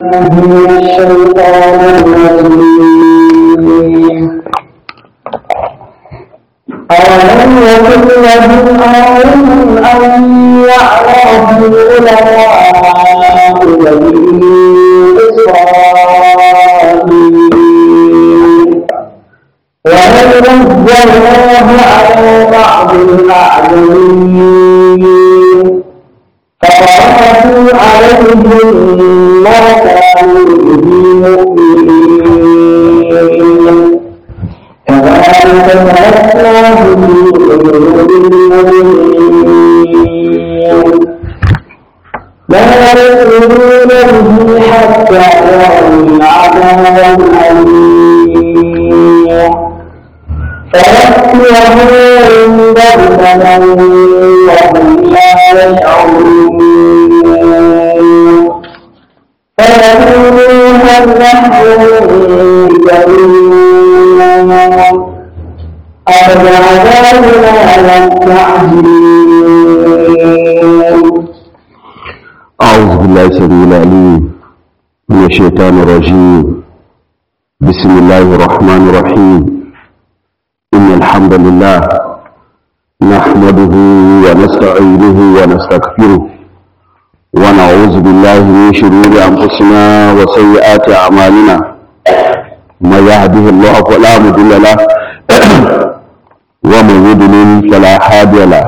من الشيطان الرجيم أولم يكن لهم آمن أن يعرفه علماء بني إسرائيل ونزلناه على بعض الأعجمين فقرأوا عليهم ما كانوا به مؤمنين كذلك تركناه في قلوب المؤمنين لا يؤمنون به حتى يروا العذاب الأليم فيأتيهم بغتة وهم لا يشعرون فيقولون هل نحن منذرون أفبعذابنا يستعجلون. أعوذ بالله السميع العليم من الشيطان الرجيم. بسم الله الرحمن الرحيم. إن الحمد لله نحمده ونستعينه ونستغفره ونعوذ بالله من شرور أنفسنا وسيئات أعمالنا. من يهده الله فلا مضل له ومن يضلل فلا هادي له.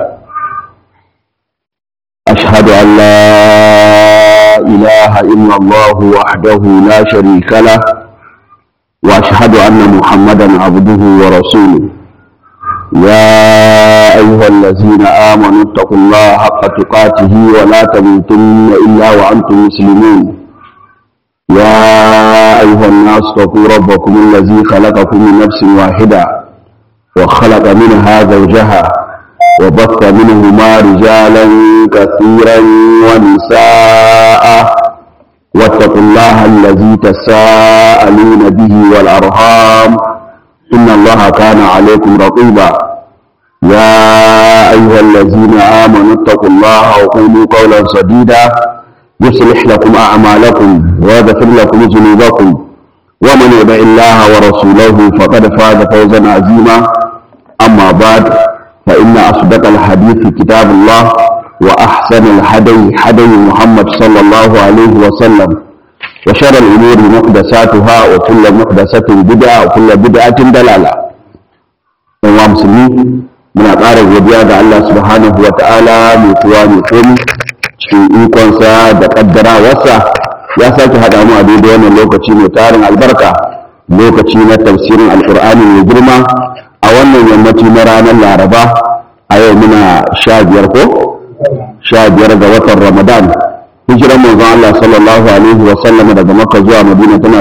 أشهد أن لا إله إلا الله وحده لا شريك له وأشهد أن محمدا عبده ورسوله. يا أيها الذين آمنوا اتقوا الله حق تقاته ولا تموتن إلا وأنتم مسلمون. يا أيها الناس اتقوا ربكم الذي خلقكم من نفس واحدة وخلق منها زوجها وبث منهما رجالا كثيرا ونساء واتقوا الله الذي تساءلون به والأرحام إن الله كان عليكم رقيبا. يا أيها الذين آمنوا اتقوا الله وقولوا قولا سديدا يصلح لكم أعمالكم ويغفر لكم ذنوبكم ومن يطع الله ورسوله فقد فاز فوزا عظيما. أما بعد فإن أصدق الحديث كتاب الله وأحسن الهدي هدي محمد صلى الله عليه وسلم وشر الأمور محدثاتها وكل محدثة بدعة وكل بدعة ضلالة. أيها المسلمين من أقارب godiya ga Allah subhanahu wa ta'ala mai tuwa mai komi cikin ikonsa da kaddarawarsa ya sake haɗa mu a daidai wannan lokaci mai tarin albarka, lokaci na tafsirin alƙur'ani mai girma a wannan yammaci na ranar Laraba. A yau muna 15 ga watan Ramadan. Hijiran manzon Allah sallallahu alaihi wa sallam daga Makka zuwa Madina tana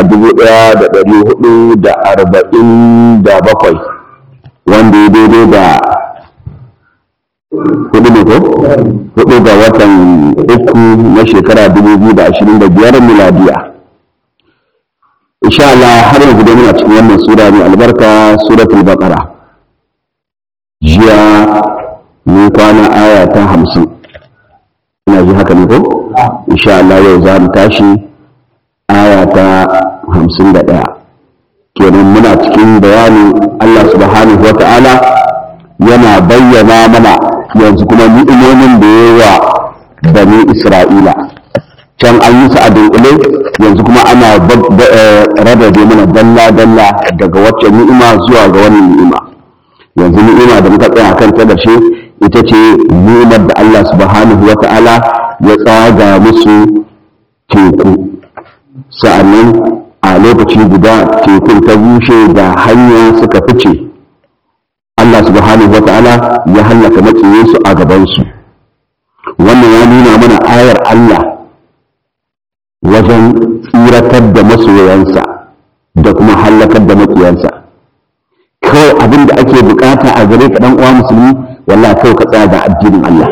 1447 wanda ya daidai da 4 ga watan uku na shekara 2025 miladiya. Insha Allah har yanzu dai muna cikin wannan sura mai albarka, suratul Baqara. Jiya mun kwana aya ta 50. Ina ji haka ne ko? Insha Allah yau za mu tashi aya ta 51. Kenan muna cikin bayanin Allah subhanahu wa ta'ala yana bayyana mana yanzu kuma ni'imomin da yawa bani Isra'ila. Can an yi su a dunkule, yanzu kuma ana rarrabe mana dalla-dalla daga wacce ni'ima zuwa ga wannan ni'ima. Yanzu ni'ima da muka tsaya kan ta da shi ita ce ni'imar da Allah subhanahu wa ta'ala ya tsaga musu teku, sa'annan a lokaci guda tekun ta bushe da hanya suka fice. Allah subhanahu wa ta'ala ya hallaka maƙiyansu a gabansu. Wannan ya nuna mana ayar Allah wajen tsiratar da masoyansa da kuma hallakar da maƙiyansa. Kawai abin da ake bukata a gare ka ɗan uwa musulmi, wallahi kawai ka tsaya ga addinin Allah.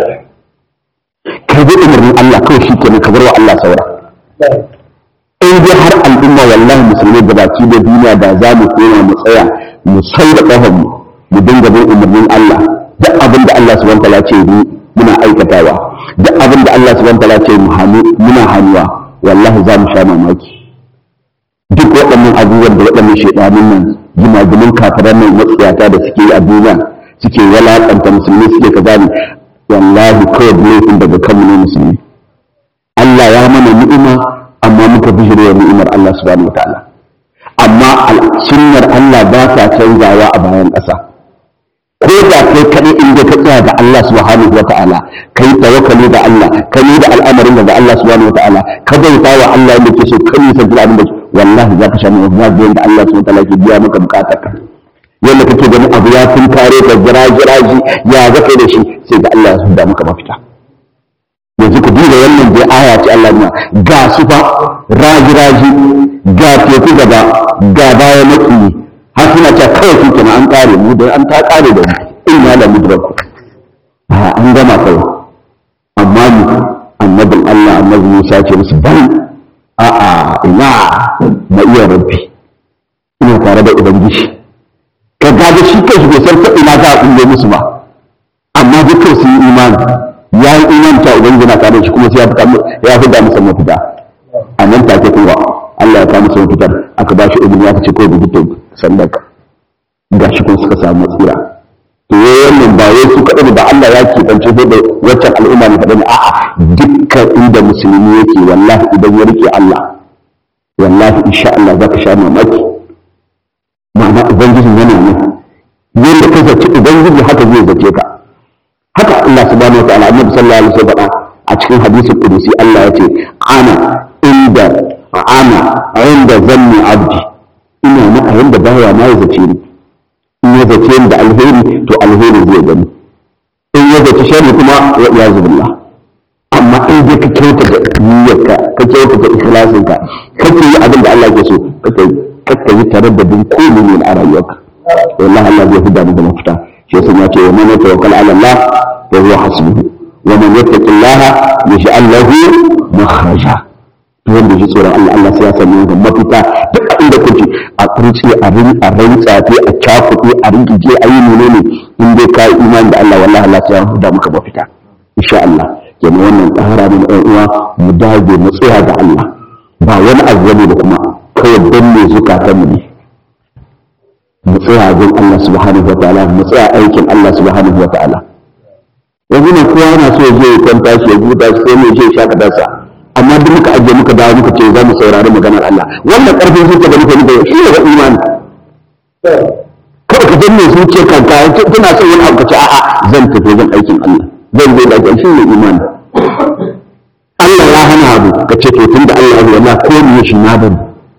Ka bi umarnin Allah kawai shi kenan, ka bar wa Allah saura. In dai har al'umma wallahi musulmi da baki da duniya da za mu koma mu tsaya mu saura ƙafan mu dinga bin umarnin Allah, duk abin da Allah subhanahu wa ta'ala ce muna aikatawa, duk abin da Allah subhanahu wa ta'ala ce muna hannuwa, wallahi za mu sha mamaki. Duk waɗannan abubuwan da waɗannan shaidanin nan jimajimin kafiran nan matsiyata da suke a duniya suke walaƙanta musulmi suke kaza ne, wallahi kawai laifin daga kanmu ne musulmi. Allah ya mana ni'ima amma muka bijire wa ni'imar Allah subhanahu wataala. Amma sunnar Allah ba ta canzawa a bayan ƙasa. Ko da kai kaɗai inda ka tsaya ga Allah subhanahu wataala, kai tawakkali da Allah, ka yi da al'amarin da Allah subhanahu wataala, ka bauta wa Allah yadda ke so, ka yi sabbi abin da wallahi za ka sha mai da Allah subhanahu wataala ke biya maka bukatarka. Yadda kake ganin abu ya tun kare ka jiraji ya zaka da shi, sai ga Allah ya da maka mafita. Yanzu ku duba wannan dai aya ce Allah ne, ga su fa raji ga teku gaba ga baya maki, har suna cewa kawai shi kenan an kare mu da an ta kare da mu inna la mudraku, an gama kai. Amma ni annabin Allah annabi Musa ce musu bari a'a ina na iya rabbi, ina tare da ubangiji. Ka gaga shi kai bai san ta ina za a kulle musu ba, amma dukkan su yi imani, ya yi imanta ubangiji na tare da shi kuma sai ya fita musu mafita. A nan take kuma Allah ya kawo musu mafitar, aka ba shi ilimi aka ce ko bi fito sandaka, ga shi kuma suka samu tsira. To wannan ba wai su kaɗai da Allah ya keɓance ko da waccan al'umma ne kaɗai, a'a dukkan inda musulmi yake wallahi idan ya rike Allah wallahi insha Allah za ka sha mamaki. Ma'ana ubangiji yana nan, yadda ka zaci ubangiji haka zai zace ka. Haka Allah subhanahu wa ta'ala annabi sallallahu alaihi wasallam a cikin hadisul qudusi Allah ya ce ana inda zanni abdi, ina na a yanda bawa na ya zace ni. In ya zace ni da alheri to alheri zai gani, in ya zace sharri kuma ya zubillah. Amma in dai ka kyautata niyyarka, ka kyautata ikhlasinka, kake yi abin da Allah ke so, kake yi tare da bin komai ne a rayuwarka, wallahi Allah zai huda da mafita. Shi yasa ya ce wa man yatawakkal ala Allah fa huwa hasbuhu wa man yattaqillaha yaj'al lahu makhraja. To wanda shi tsoron Allah, Allah sai ya sanya ga mafita duk inda kuke, a kurce a rantsafe a cakuɗe a ringije a yi menene, in dai ka yi imani da Allah wallahi Allah sai ya huda maka mafita insha Allah. Kenan wannan tsara ne ɗan uwa, mu dage mu tsaya ga Allah, ba wani abu ne da kuma kawai don me zukatan mu ne. Mu tsaya gun Allah subhanahu wa ta'ala, mu tsaya aikin Allah subhanahu wa ta'ala. Yanzu ne kowa yana so ya je ya kwanta shi ya huta shi sai mu je shaka dasa, amma duk muka ajiye muka dawo muka ce za mu saurari maganar Allah. Wannan ƙarfin zuciya da muka nufa shi ne ga imani. Kawai ka danne zuciya kanka tana son wani abu ka ce a'a zan tafi zan aikin Allah, zan zo da aikin shi ne imani. Allah ya hana abu ka ce to tunda Allah ya wallahi ko ne shi na bari.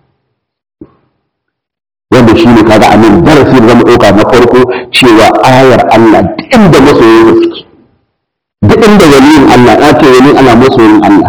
Wanda shi ne kaga a nan darasi da zama ɗauka na farko cewa ayar Allah duk inda masoyin suke, duk inda waliyin Allah ya ce waliyin Allah masoyin Allah.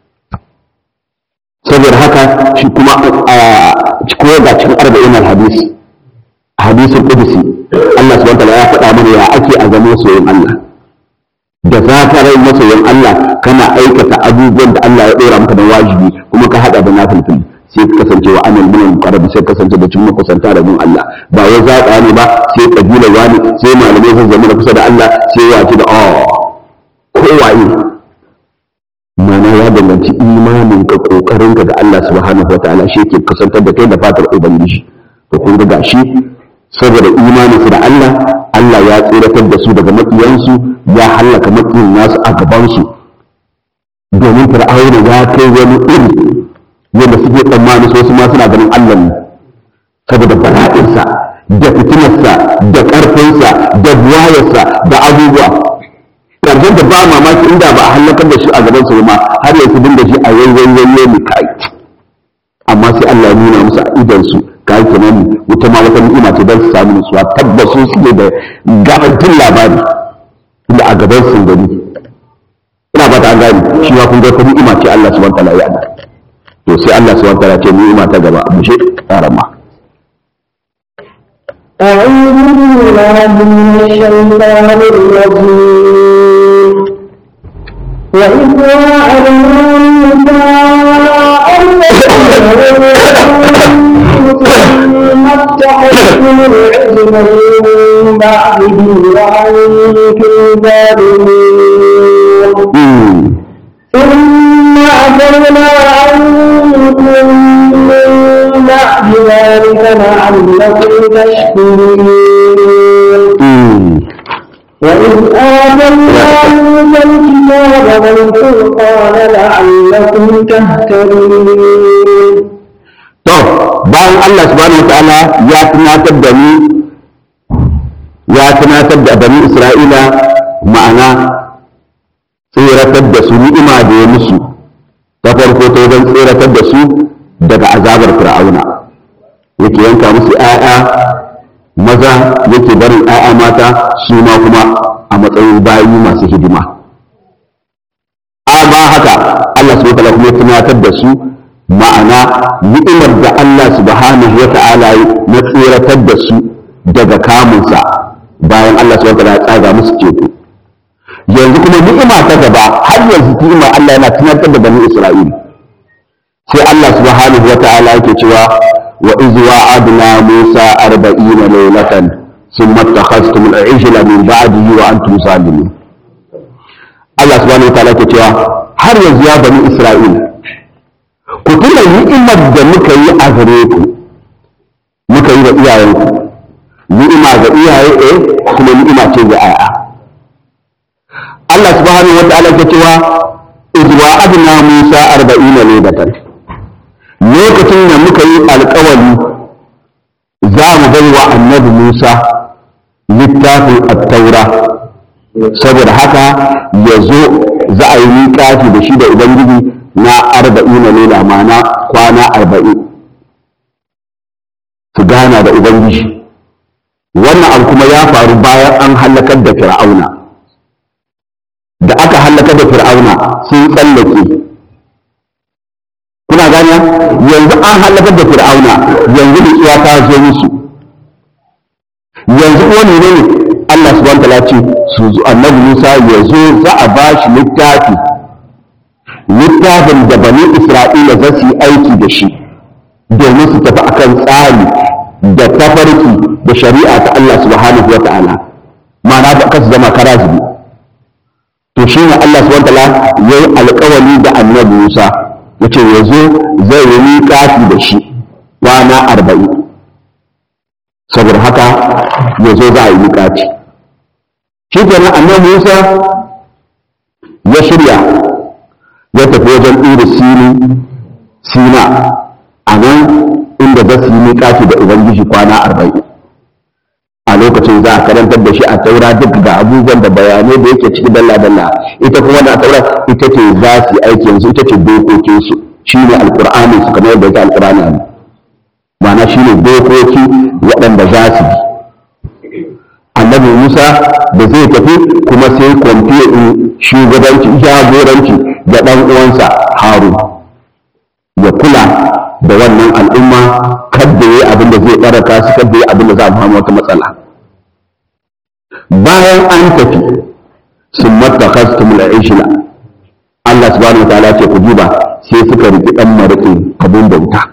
Saboda haka shi kuma ko ga cikin arba'in al-hadis hadisul qudsi Allah subhanahu wa ta'ala ya faɗa mana ya ake a zama masoyin Allah. Da zakarai masoyin Allah kana aikata abubuwan da Allah ya ɗora maka da wajibi kuma ka haɗa da nafilfili, sai ka kasance wa amal min al-qarab, sai kasance da cin makusanta da mun Allah. Ba wai zaɓa ne ba sai kabila wani, sai malamai sun zama da kusa da Allah, sai wace da kowaye. Mana ya danganci imanin ka, kokarin ka da Allah subhanahu wataala shi ke kusantar da kai da fatar ubangiji. To kun ga gashi saboda imanin su da Allah, Allah ya tsiratar da su daga maƙiyansu, ya hallaka maƙiyan nasu a gabansu. Domin fir'auna ya kai wani iri yadda suke tsammani so su ma suna ganin Allah ne, saboda bala'insa da fitinarsa da ƙarfinsa da buwayarsa da abubuwa. Ƙarshen da ba mamaki inda ba a hallakar da shi a gaban su ma har yanzu dinga shi a yayyayyayye mu kai. Amma sai Allah ya nuna musu a idan su kai kenan wuta ma wata ni'ima ce don su samu nutsuwa, tabbasu suke da garantin labari da a gaban su gani. Ina ba ta gani shi ma kun ga ta ni'ima ce Allah subhanahu wa ta'ala ya ana. To sai Allah subhanahu wa ta'ala ce ni'ima ta gaba mu shi karama. أعوذ بالله من الشيطان الرجيم. وإذ وعدنا موسى ثم اتخذتم العجل من بعده وأنتم ظالمون ثم عفونا عنكم لعلكم تشكرون وإذ آتينا موسى الكتاب والفرقان لعلكم تهتدون. to bayan Allah subhanahu wataala ya tunatar da bani Isra'ila ma'ana tseratar da su ni'ima da ya musu ta farko ta wajen tseratar da su daga azabar fir'auna, yake yanka musu 'ya'ya maza yake barin 'ya'ya mata su ma kuma a matsayin bayi masu hidima. Amma haka Allah subhanahu wataala kuma ya tunatar da su ma'ana ni'imar da Allah subhanahu wataala na tseratar da su daga kamunsa bayan Allah subhanahu wataala ya tsaga musu teku. Yanzu kuma ni'ima ta gaba har yanzu ni'imar Allah yana tunatar da bani Isra'ila. Sai Allah subhanahu wataala yake cewa wa iz wa'adna Musa 40 laylatan thumma ittakhadhtum al-'ijla min ba'dihi wa antum zalimun. Allah subhanahu wataala yake cewa har yanzu ya bani Isra'ila ku tuna ni'imar da muka yi a gare ku, muka yi da iyayenku, ni'ima ga iyaye kuma ni'ima ce ga 'ya'ya. Allah subhanahu wa ta'ala ke cewa idwa adna Musa 40 laylatan, lokacin da muka yi alƙawari za mu bai wa annabi Musa littafin at-taura, saboda haka ya zo za a yi miƙati da shi da Ubangiji na 40 layla, ma'ana kwana 40 su gana da Ubangiji. Wannan abu kuma ya faru bayan an halakar da Fir'auna. Da aka halakar da Fir'auna sun tsallake. Kuna gane? Yanzu an halakar da Fir'auna, yanzu nutsuwa ta zo musu. Yanzu wani ne Allah subhanahu wa ta'ala ce su annabi Musa ya zo za a ba shi littafin da bani Isra'ila za su yi aiki da shi domin su tafi akan tsari da tafarki da shari'a ta Allah subhanahu wa ta'ala, ma'ana da kasu zama karazibi. To shi ne Allah subhanahu wa ta'ala ya yi alƙawari da annabi Musa ya ce ya zo zai yi miƙati da shi kwana 40, saboda haka ya zo za a yi miƙati. Shi kenan annabi Musa ya shirya ya tafi wajen ɗuri Sina a nan inda za su yi miƙati da Ubangiji kwana 40. A lokacin za a karantar da shi a taura duk ga abubuwan da bayanai da yake ciki dalla-dalla. Ita kuma da taura ita ce za su yi aiki yanzu, ita ce dokokinsu, shi ne alƙur'ani su kamar yadda yake alƙur'ani ne. Ma'ana shi ne dokoki waɗanda za su bi. Annabi Musa da zai tafi kuma sai kwamfiya in jagoranci da ɗan uwansa Harun ya kula da wannan al'umma, kadda yi abin da zai ɗaraka su, kadda yi abin da za a samu wata matsala. Bayan an tafi sun mattakhastum al-ijla, Allah subhanahu wa ta'ala ce ku duba sai suka riki ɗan maraƙi abin bauta.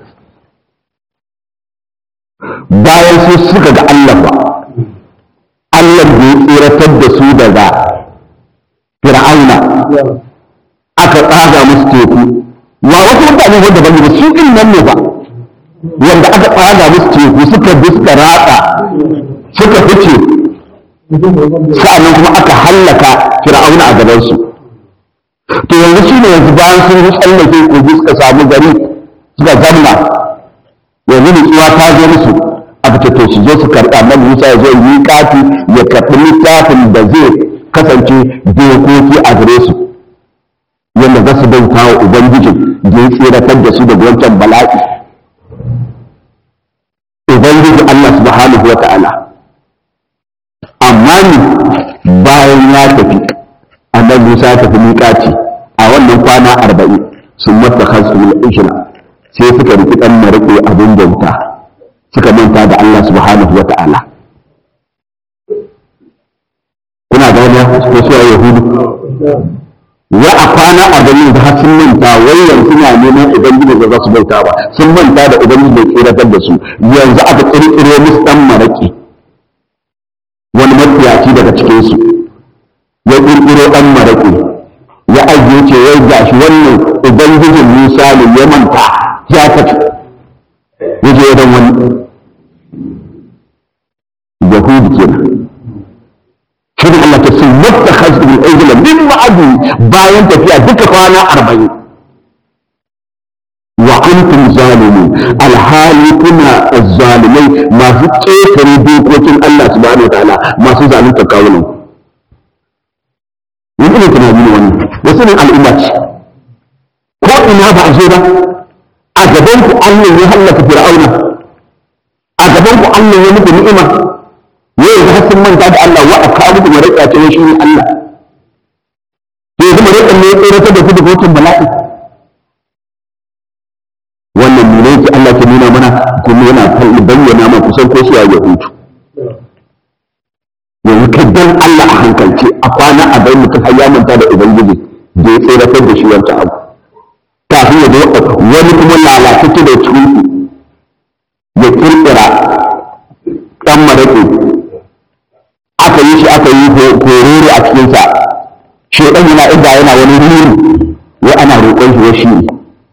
Bayan su suka ga Allah ba, Allah da ya tsiratar da su daga Fir'auna aka tsaga musu teku, wa wasu mutane wanda ban da su din nan ne ba, wanda aka tsaga musu teku suka bi suka ratsa suka fice, sa'annan kuma aka hallaka Fir'auna a gaban su. To yanzu shi ne yanzu bayan sun yi tsallake kogi suka samu gari suka zamna, yanzu nutsuwa ta zo musu. Aka ce to su zo su karɓi annabi Musa ya zo yi kafi ya karɓi littafin da zai kasance dokoki a gare su, yadda za su bauta wa Ubangijin da ya tseratar da su daga wancan bala'i. Ubangiji Allah subhanahu wa ta'ala. Amma ni bayan ya tafi, annabi Musa ya tafi miƙaci a wannan kwana 40 sun mata kansu ijla, sai suka riki ɗan maraƙi abin bauta, suka manta da Allah subhanahu wa ta'ala. Kuna da wani ko suwa Yahudu? Wa a kwana 40 da har sun manta wai yanzu na neman Ubangiji da za su bauta ba, sun manta da Ubangiji da tsiratar da su, yanzu aka ƙirƙiro musu ɗan maraƙi. Wani mafiyaci daga cikinsu ya ƙirƙiro ɗan maraƙi, ya ajiye ce wai gashi wannan Ubangijin Musa ne ya manta ya tafi. Yaje wajen wani al-ijla min ba'di bayan tafiya duka kwana 40 wa antum zalimun alhali kuna azzalimai masu ƙetare dokokin Allah subhanahu wa ta'ala masu zalunta kawunan yanzu ne tunani ne wannan wasu ne al'umma ce ko ina ba a zo ba a gaban ku Allah ya halaka fir'auna a gaban ku Allah ya muku ni'ima ne yanzu sun manta da Allah wa aka muku maraka ce shi ne Allah yanzu maraka ne ya tsere da ku da hotun bala'i wannan ne yake Allah ke nuna mana kuma yana bayyana mana kusan ko su ya hutu yanzu kai dan Allah a hankalce a kwana a bai mutum har ya manta da ubangiji da ya tseratar da shi wancan abu kafin ya zo wani kuma lalatacce da cikin ya kirkira ɗan maraƙi aka yi shi aka yi kororo a cikinsa shi ɗan yana inda yana wani ruru wai ana roƙon shi wa shi ne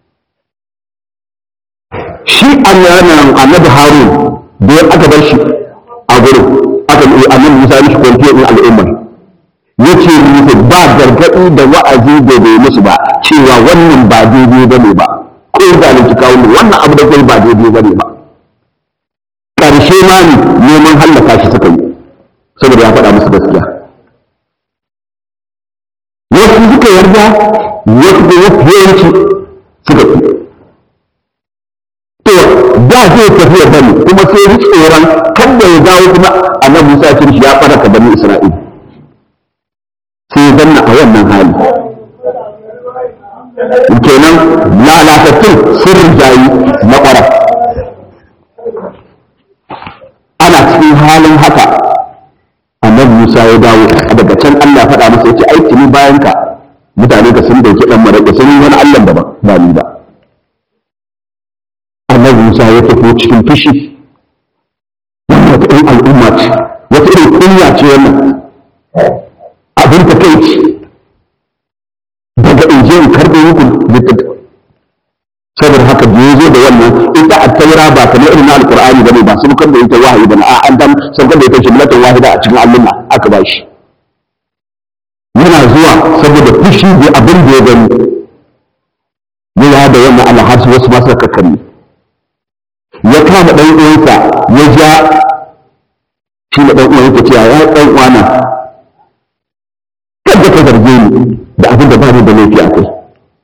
shi annabi harun da aka bar shi a gurin aka yi annabi musa mishi kwanke in al'ummar ya ce musu ba gargaɗi da wa'azi da bai musu ba cewa wannan ba daidai ba ne ba ko zalunci kawo ne wannan abu da kai ba daidai ba ne ba ƙarshe ma ne neman hallaka shi suka yi saboda ya faɗa musu gaskiya wasu suka yarda wasu da yawanci suka fi da zai tafiya bane kuma sai ya tsoron kan da ya dawo kuma annabi Musa ya shi ya fara ka bani Isra'ila sai ya zanna a wannan hali kenan lalatattun sirrin jayi na ƙwara ana cikin halin haka annabi Musa ya dawo daga can Allah ya faɗa masa yace aiki ni bayan ka mutane ka sun dauki dan maraƙi sun yi wani Allah daban ba ni ba annabi Musa ya tafi cikin fushi wata irin al'umma ce wata irin kunya ce wannan abin ta kai ce daga inje in karɓe muku littattafai saboda haka da ya zo da wannan ita a taura ba kamar irin alƙur'ani ba ne ba su kan da ita wahayi ba a an dan saukar da ita jimlatan wahida a cikin alluna aka ba shi yana zuwa saboda fushi da abin da ya gani ya da wannan alhaji wasu masu kakkanni ya kama ɗan uwansa ya ja shi da ɗan uwansa cewa ya ɗan uwana kada ka zarge ni da abin da ba ni da laifi a kai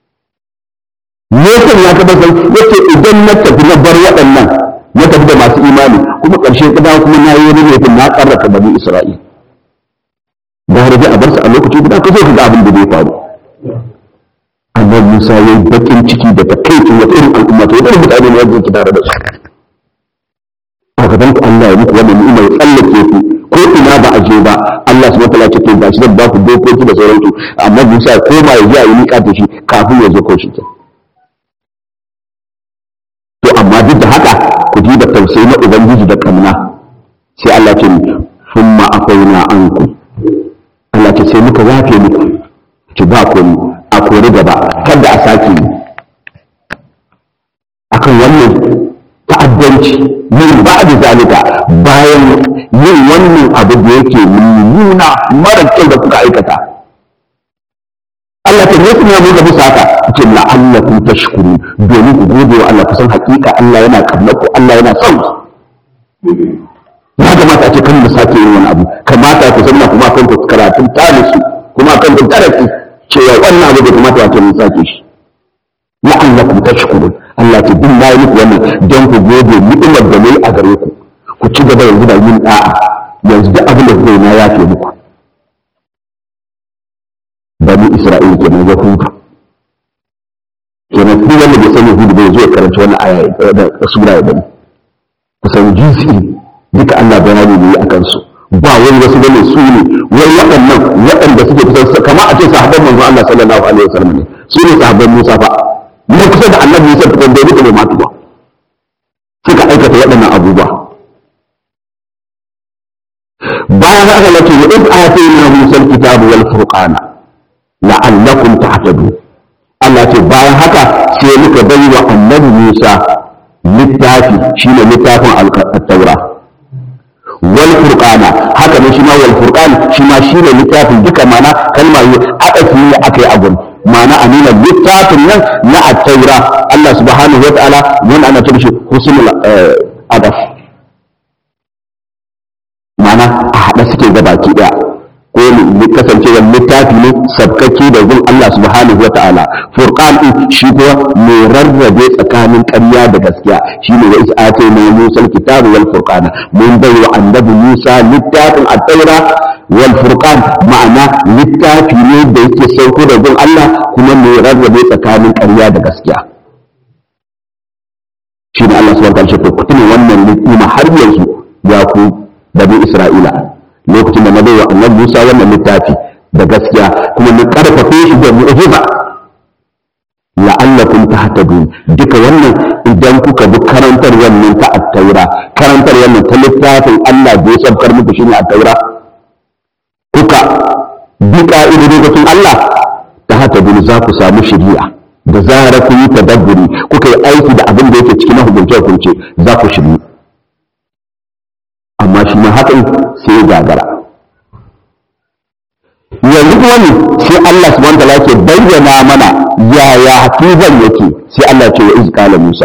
Yesu ya taɓa san yace idan na tafi na bar waɗannan na tafi da masu imani kuma ƙarshe kada kuma na yi wani laifin na ƙarraka bani Isra'ila da har a bar su a lokaci guda ka zo ka ga abin da zai faru annabi Musa ya yi bakin ciki da takaicin wata irin al'umma ta irin mutane ne yanzu ki tare da su a gaban ku Allah ya muku wannan ni'ima ya tsallake ku ko ina ba a je ba Allah subhanahu wa ta'ala ce to gashi zan ba ku dokoki da sauransu amma Musa ya koma ya ji a yi miƙa da shi kafin ya zo ko shi ke to amma duk da haka ku ji da tausayi na ubangiji da kamna sai Allah ce summa afaina ankum Allah ce sai muka yafe muku ki ba ku a kori gaba kada a sake yi akan wannan ta'addanci yin ba da zalika bayan yin wannan abu da yake nuna mara kyau da kuka aikata Allah ta yi suna muka musu haka ce la'allakum tashkuru domin ku gode wa Allah kusan hakika Allah yana kamar ku Allah yana son ya kamata a ce kan mu sake yin wani abu kamata ku zanna kuma kan ku karatun talisu kuma kan ku darasi cewa wannan abu da kamata wato mun sake shi la'allakum tashkurun Allah ce bin nayi muku wannan don ku gode ni'imar da nayi a gare ku ku ci gaba yanzu da yin da'a yanzu da abin da zai na yafe muku bani Isra'ila kenan ya hudu kenan kuma wanda bai sani hudu bai zo karanta wannan aya da sura ya bani kusan jinsi duka Allah bayani ne akan su ba wani wasu bane su ne wai waɗanda suke kusan kamar a ce sahabban manzon Allah sallallahu alaihi wasallam ne su ne sahabban Musa fa mun kusa da Annabi Musa da bai duka bai matu ba suka aikata waɗannan abubuwa bayan haka lake wa id atayna Musa al-kitaba wal furqana la'allakum tahtadun Allah ce bayan haka sai muka bai wa Annabi Musa littafi shine littafin at-Taura wal furqana haka ne shi ma wal furqan shi ma shi ne littafin duka mana kalma ne adafi ne akai a gun mana a nuna littafin nan na at-taura Allah subhanahu wa ta'ala wanda ana ce shi husnul adaf mana a hada suke gabaki daya ko ne kasancewar littafi ne sabkake da gun Allah subhanahu wa ta'ala furqan shi kuwa mai rarrabe tsakanin ƙarya da gaskiya shine wa is'atu na Musa al-kitab wal furqana mun bai wa annabi Musa littafin at-taura wal furqan ma'ana littafi ne da yake sauko da gun Allah kuma mai rarrabe tsakanin ƙarya da gaskiya shine Allah subhanahu wa ta'ala shi ku tuna wannan littafin har yanzu ya ku bani Isra'ila lokacin da na bai wa annabi Musa wannan littafi da gaskiya kuma mun karfafe shi da mu'jiza la'allakum tahtadun duka wannan idan kuka bi karantar wannan ta at-taura karantar wannan ta littafin Allah da ya sabkar muku shine at-taura kuka bi ka'idodin Allah tahtadun za ku samu shiriya da zara ku yi tadabburi kuka yi aiki da abin da yake cikin hukunce za ku shiri amma shi ma hakan sai ya gagara yanzu kuma ne sai Allah subhanahu wa ta'ala ke bayyana mana yaya hafizan yake sai Allah ce wa izqala Musa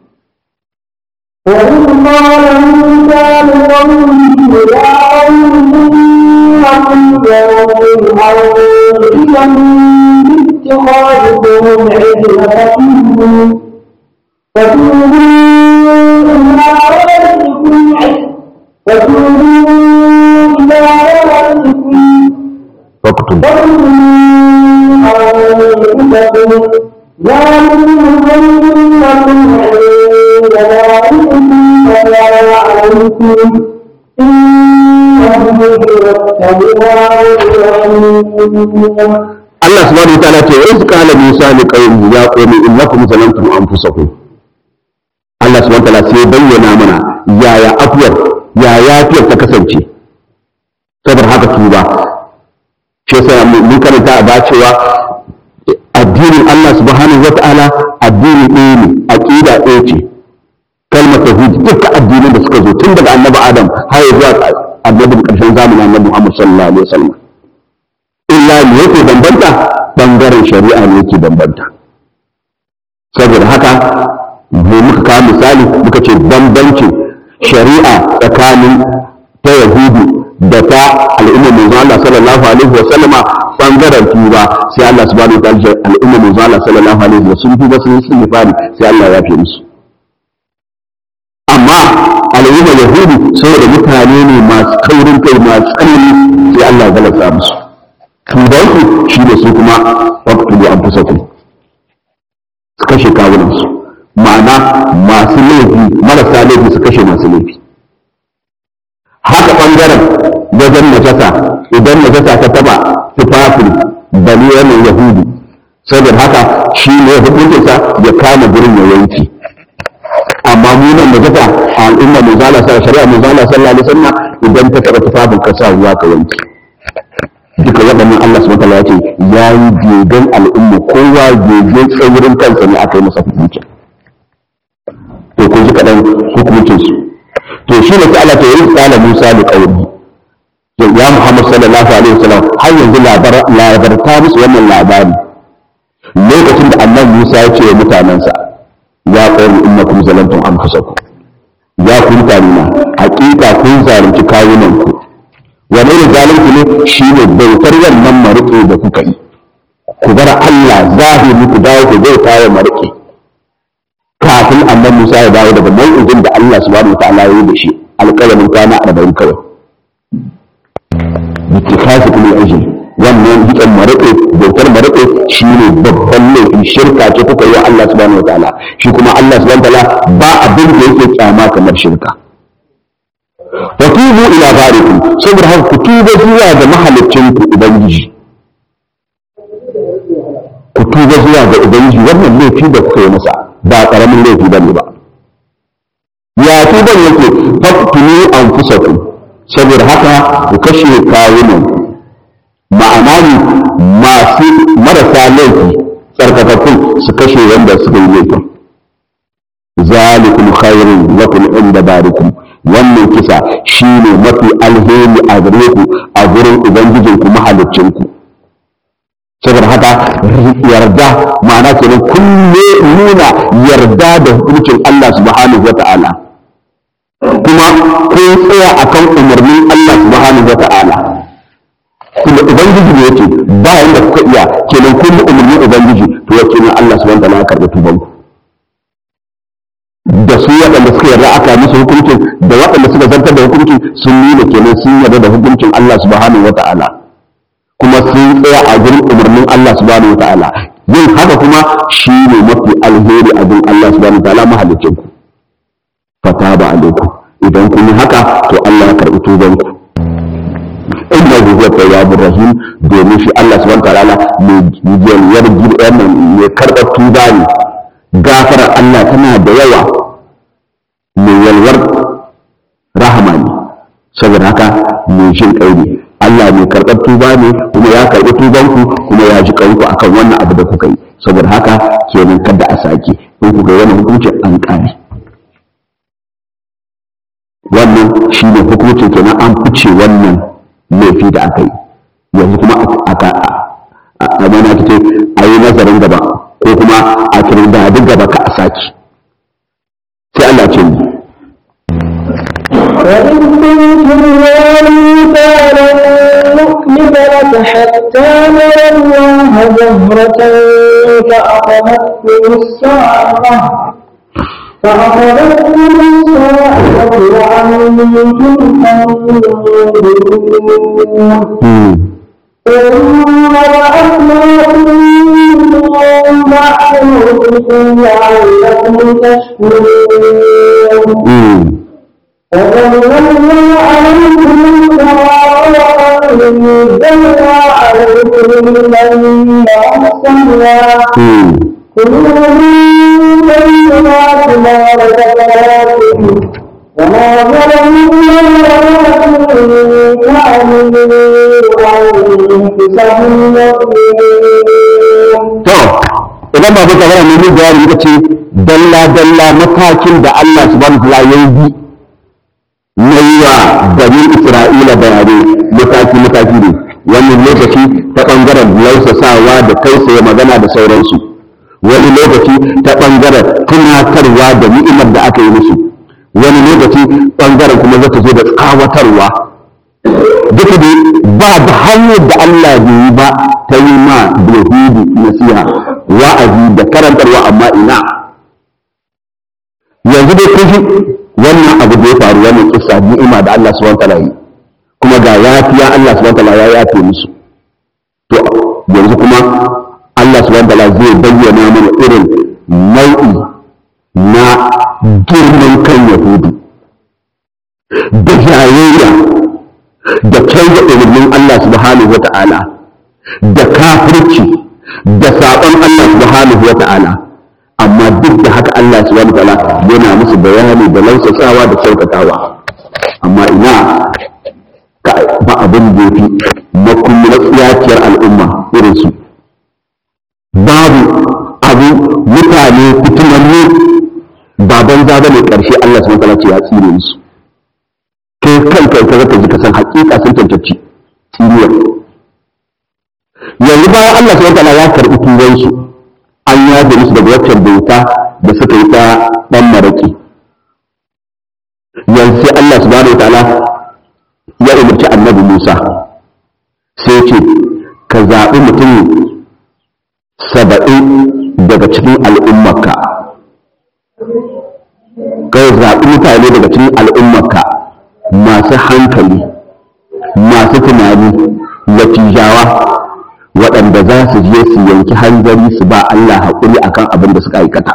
فاكتب Allah subhanahu wa ta'ala ce iz qala Musa li qaumihi ya qaumi innakum zalamtum anfusakum Allah subhanahu wa ta'ala sai bayyana mana yaya afiyar ta kasance saboda haka tuba shi yasa mun karanta a bacewa addinin Allah subhanahu wa ta'ala addini ɗaya ne aqida ɗaya ce kalmar tauhid dukkan addinin da suka zo tun daga annabi Adam har zuwa annabin ƙarshen zamanin annabi Muhammad sallallahu alaihi wasallam illa ne yake bambanta bangaren shari'a ne yake bambanta saboda haka mu muka kawo misali muka ce bambancin shari'a tsakanin ta yahudu da ta al'ummar manzo Allah sallallahu alaihi wa sallama bangaren tuba sai Allah subhanahu wa ta'ala al'ummar manzo Allah sallallahu alaihi wa sun tuba sun yi fari sai Allah ya fi musu amma al'ummar yahudu saboda mutane ne masu taurin kai masu tsanani sai Allah ya galasa musu tubansu shi ne su kuma waqtu anfusakum su kashe kawunansu ma'ana masu laifi marasa laifi su kashe masu laifi haka ɓangaren wajen najasa idan najasa ta taba tufafin bani wannan yahudu saboda haka shi ne hukuncinsa ya kama gurin ya yanki amma munan najasa a al'umma mai zala sa shari'a mai zala sallallahu alaihi wasallam idan ta taba tufafin ka sa ruwa ka yanki duka waɗannan Allah subhanahu wa ta'ala ya ce yayi gegen al'umma kowa gegen tsaurin kansa ne aka yi masa hukunci to kun ji kaɗan hukuncin su to shi ne ta Allah ta yi tsala Musa da ƙauni ya Muhammad sallallahu alaihi wasallam har yanzu labarta musu wannan labari lokacin da annabi Musa ya ce wa mutanensa ya ƙauni innakum zalamtum anfusakum ya ku mutane na haƙiƙa kun zalunci kawunan ku wani da zalunci ne shi ne bautar wannan maruƙe da kuka yi ku bar Allah zahiri muku dawo ku bauta wa maruƙe kafin annabi Musa ya dawo daga mau'izin da Allah subhanahu wataala ya yi da shi alƙalamin kwana 40 kawai bitikafi kuma ajin wannan hikan maraƙe bautar maraƙe shi ne babban laifi shirka ce kuka yi wa Allah subhanahu wataala shi kuma Allah subhanahu wataala ba abin da yake kyama kamar shirka wa tubu ila barikum saboda haka ku tuba zuwa ga mahaliccinku ubangiji ku tuba zuwa ga ubangiji wannan laifi da kuka yi masa ba karamin laifi bane ba ya tuban yake faqtulu anfusakum saboda haka ku kashe kawunan ma'ana ne masu marasa laifi tsarkakakkun su kashe wanda suka yi laifin zalikum khairun lakum inda barikum wannan kisa shine mafi alheri a gare ku a gurin ubangijinku mahaliccinku. Saboda haka yarda ma'ana kenan kulle nuna yarda da hukuncin Allah subhanahu wata'ala, kuma kun tsaya akan umarnin Allah subhanahu wata'ala. Kuma ubangiji ne yake ba yanda kuka iya kenan kun bi umarnin ubangiji, to yake ne Allah subhanahu wata'ala ya karɓi tubanku. Da su waɗanda suka yarda aka musu hukuncin da waɗanda suka zartar da hukuncin sun nuna kenan sun yarda da hukuncin Allah subhanahu wata'ala, kuma sun tsaya a gurin umarnin Allah subhanahu wata'ala. Yin haka kuma shi ne mafi alheri a gurin Allah subhanahu wata'ala mahalicin ku. Fataba alaikum, idan kun yi haka to Allah ya karɓi tuban ku. Innahu huwa tawwabur rahim, domin shi Allah subhanahu wata'ala mai karɓar tuba ne. Gafarar Allah tana da yawa, mai yalwar rahama ne, saboda haka mai jin ƙai ne. Allah mai karɓar tuba ne, kuma ya karɓi tubanku, kuma ya ji ƙanku akan wannan abu da kuka yi. Saboda haka kenan kada a sake, in kuka yi wannan hukuncin an ƙare. Wannan shi ne hukuncin kenan, an fice wannan laifi da aka yi. Yanzu kuma a mana kike a yi nazarin gaba, ko kuma a kirin da duk gaba ka a sake. Sai Allah ce ni. وإن كنتم يا موسى لن نؤمن لك حتى نرى الله جهرة فأخذتكم الصاعقة وأنتم تنظرون ثم بعثناكم من بعد موتكم لعلكم تشكرون وظللنا عليكم الغمام ونزلنا عليكم المن والسلوى كلوا من طيبات ما رزقناكم وما ظلمونا ولكن كانوا أنفسهم يظلمون. idan ba duka bara mun bayani muka ce dalla dalla matakin da Allah subhanahu wa ta'ala ya yi na yi wa bani Isra'ila bayanai mataki ne. Wannan lokaci ta ɓangaren lausasawa da tausaya magana da sauransu, wani lokaci ta ɓangaren tunatarwa da ni'imar da aka yi musu, wani lokaci ɓangaren kuma zata zo da tsawatarwa. Duka dai ba da hanyar da Allah bai yi ba ta yi ma Yahudu nasiha, wa'azi da karantarwa, amma ina yanzu dai kun ji wannan abu da ya faru, wannan kissa ni'ima da Allah subhanahu wa ta'ala yi, kuma ga yafiya Allah subhanahu wa ta'ala ya yafe musu. To yanzu kuma Allah subhanahu wa ta'ala zai bayyana mana irin nau'i na girman kan Yahudu da jayayya da canza umarnin Allah subhanahu wa ta'ala da kafirci da saɓon Allah subhanahu wa ta'ala. Amma duk da haka Allah subhanahu wa ta'ala yana musu bayani da lausasawa da kyautatawa. Amma ina ba abin da yafi makulli na tsiyakiyar al'umma irin su. Babu abu mutane fitinannu baban zaga ne ƙarshe Allah subhanahu wa ta'ala ce ya tsire musu. Kai kanka ka zaka ji ka san hakika sun tantance tsiriyar. Yanzu bayan Allah subhanahu wa ta'ala ya karɓi tubansu, an yaje musu daga waccan bauta da suka yi ta ɗan maraƙi. Yanzu sai Allah subhanahu wa ta'ala ya umarci annabi Musa, sai ce ka zaɓi mutum 70 daga cikin al'ummarka, ka zaɓi mutane daga cikin al'ummarka masu hankali, masu tunani, latijawa, waɗanda za su je su yanki hanzari su ba Allah haƙuri akan abin da suka aikata.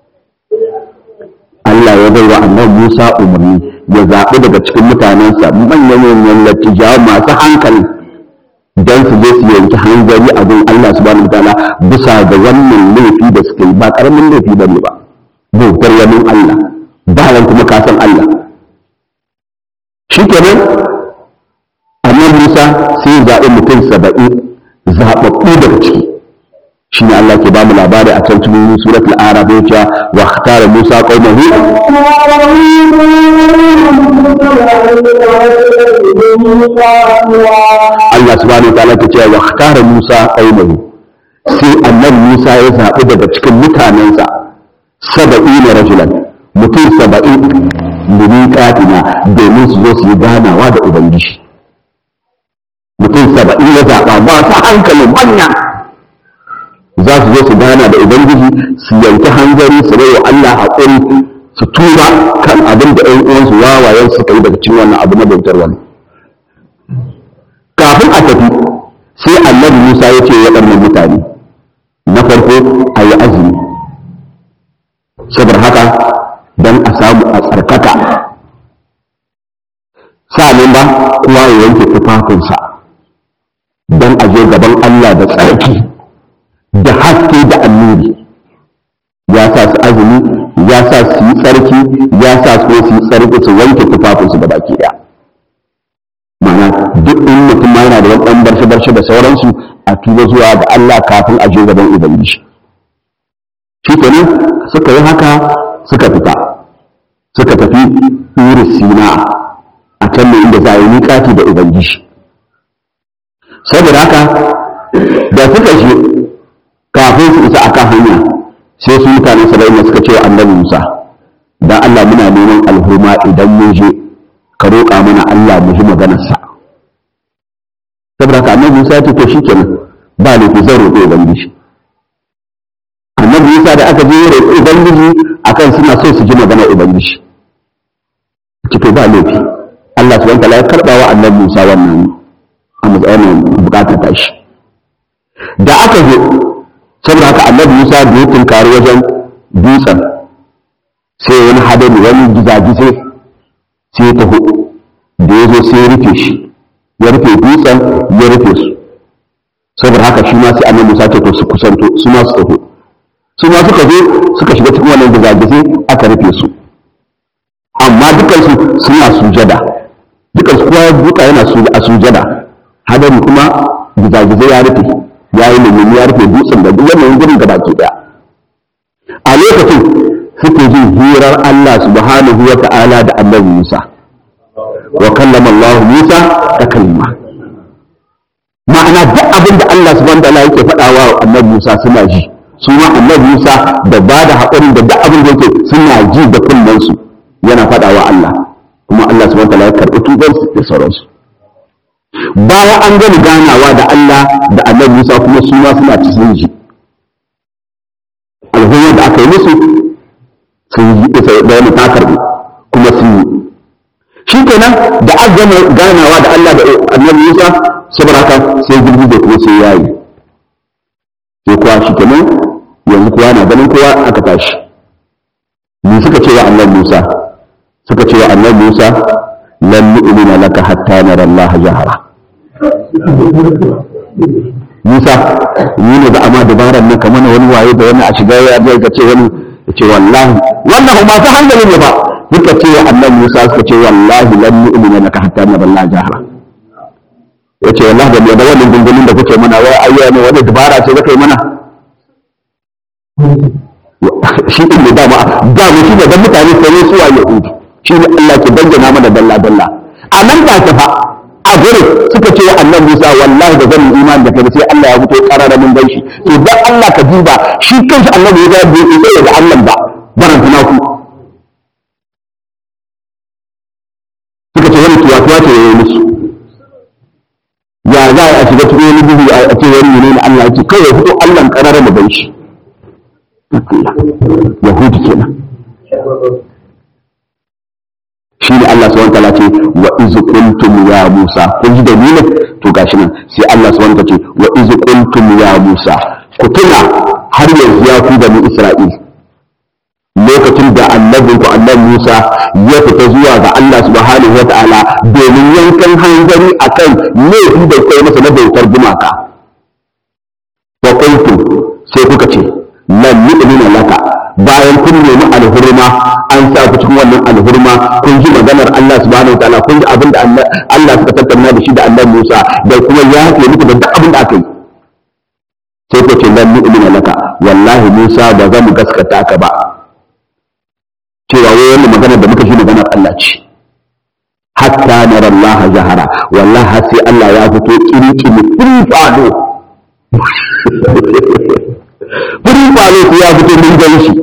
Allah ya bai wa annabi Musa umarni ya zaɓi daga cikin mutanensa manyan lattijawa masu hankali don su je su yanki hanzari a gun Allah subhanahu wa ta'ala bisa ga wannan laifi da suka yi. Ba ƙaramin laifi ba ne ba, bautar wani Allah bayan kuma ka san Allah. Shi kenan annabi Musa sai ya zaɓi mutum 70 zaɓaɓɓu daga ciki. Shi ne Allah ke ba mu labari a can cikin suratul Araf ya ce wa ikhtara Musa qaumahu Allah subhanahu wa ta'ala ta ce wa ikhtara Musa qaumahu, sai annabi Musa ya zaɓi daga cikin mutanensa 70 rajulan, mutum 70 limiqatina domin su zo su yi ganawa da ubangiji. Mutum 70 ya zaɓa masu hankalin manya za su zo su gana da ubangiji, su yanki hanzari, su rai wa Allah haƙuri, su tura kan abin da ɗan uwansu wawayen suka yi daga cikin wannan abu na bautar wani. Kafin a tafi sai annabi Musa ya ce waɗannan mutane, na farko a yi azumi, saboda haka don a samu a tsarkaka, sa'anin ba kowa ya yanke tufafinsa don a je gaban Allah da tsarki da haske da annuri. Ya sa su azumi, ya sa su yi tsarki, ya sa su yi tsarki, su wanke tufafinsu da baki ɗaya. Ma'ana duk in mutum ma yana da wani ɗan barshe-barshe da sauransu, a tuba zuwa ga Allah kafin a je gaban Ubangiji. Shi kenan suka yi haka, suka fita, suka tafi Uri Sina, a can ne inda za a yi miƙati da Ubangiji. Saboda haka da suka je kafin su isa akan hanya, sai su mutane 70 suka ce wa annabi Musa, dan Allah muna neman alhurma idan mun je ka roƙa mana Allah mu ji maganarsa. Saboda haka annabi Musa ya ce to shikenan, ba laifi zan roƙi Ubangiji. Annabi Musa da aka je ya roƙi Ubangiji akan suna so su ji maganar Ubangiji. Ce to ba laifi, Allah subhanahu wa ta'ala ya karɓa wa annabi Musa wannan a matsayin buƙatar tashi. Da aka zo, saboda haka annabi Musa da ya tunkari wajen dutsen, sai wani hadari, wani gizagizai sai ya taho, da ya zo sai ya rufe shi, ya rufe dutsen, ya rufe su. Saboda haka shi ma sai annabi Musa ce to su kusanto, su ma su taho. Su ma suka zo suka shiga cikin wannan gizagizai aka rufe su. Amma dukansu suna sujada, dukansu kowa duka yana a sujada, hadari kuma gizagizai ya rufe, ya yi lumumi ya rufe dutsen da duk wannan gurin gaba ke daya. A lokacin suke jin hirar Allah subhanahu wa ta'ala da annabi Musa, wa kallama Allah Musa da kalma. Ma'ana duk abin da Allah subhanahu wa ta'ala yake faɗawa wa annabi Musa suna ji, su ma annabi Musa da ba da haƙuri da duk abin da yake suna ji da kunnensu yana faɗawa Allah, kuma Allah subhanahu wa ta'ala ya karɓi tubansu da sauransu. Bayan an gani ganawa da Allah da annabi Musa kuma su ma suna ci sun ji alhummar da aka yi musu, sun yi da wani takardu kuma sun yi. Shi kenan da aka gama ganawa da Allah da annabi Musa, saboda haka sai girgi da kuma sai yayi. Sai kuwa shi kenan yanzu kowa na ganin kowa aka tashi. Ni suka ce wa annabi Musa, suka ce wa annabi Musa, lan nu'mina laka hatta nara Allah jahara. Musa, ni ne da amma dabaran nan kamar wani waye da wani a shiga ya ga ce wani ya ce wallahi wannan ba ta hankali ne ba. Suka ce wa annabi Musa, suka ce wallahi lan nu'mina laka hatta nara Allah jahara. Ya ce wallahi da wannan gungunin da kuke mana wai ayya ne wani dabara ce zaka yi mana. Shi din da dama shi da mutane sai su waye ubi. Shi ne Allah ke bayyana mana dalla-dalla. A nan da ta fa a gurin suka ce wa annabi Musa wallahi da zan imani da kai sai Allah ya fito karara mun gan shi. To dan Allah ka duba shi kanshi annabi ya ga bai sai da Allah ba baran tuna ku. Suka ce wani tuwa ce yayi musu. Ya za a shiga cikin wani duhu a ce wani ne na Allah ya ce kai ya fito Allah karara mu gan shi. Yahudi kenan. Shi ne Allah subhanahu wa ta'ala ce wa iz qultum ya Musa, kun ji dalilin to gashi nan sai Allah subhanahu wa ta'ala ce wa iz qultum ya Musa, ku tuna har yanzu ya ku bani Isra'il lokacin da annabinku annabi Musa ya fita zuwa ga Allah subhanahu wa ta'ala domin yankan hanzari akan laifi da kai masa na bautar gumaka. Wa qultum sai kuka ce lan nu'mina laka, bayan kun nemi alhurma an sa ku cikin wannan alhurma, kun ji maganar Allah subhanahu wa ta'ala, kun ji abin da Allah suka tattauna da shi da annabi Musa da kuma ya haƙe muku da duk abin da aka yi. Sai ku ce lan nu'mina laka, wallahi Musa ba za mu gaskata ka ba cewa wai wannan maganar da muka ji maganar Allah ce. hatta nara Allah jahara wallahi sai Allah ya fito kirkiri fado fado ko ya fito mun gani shi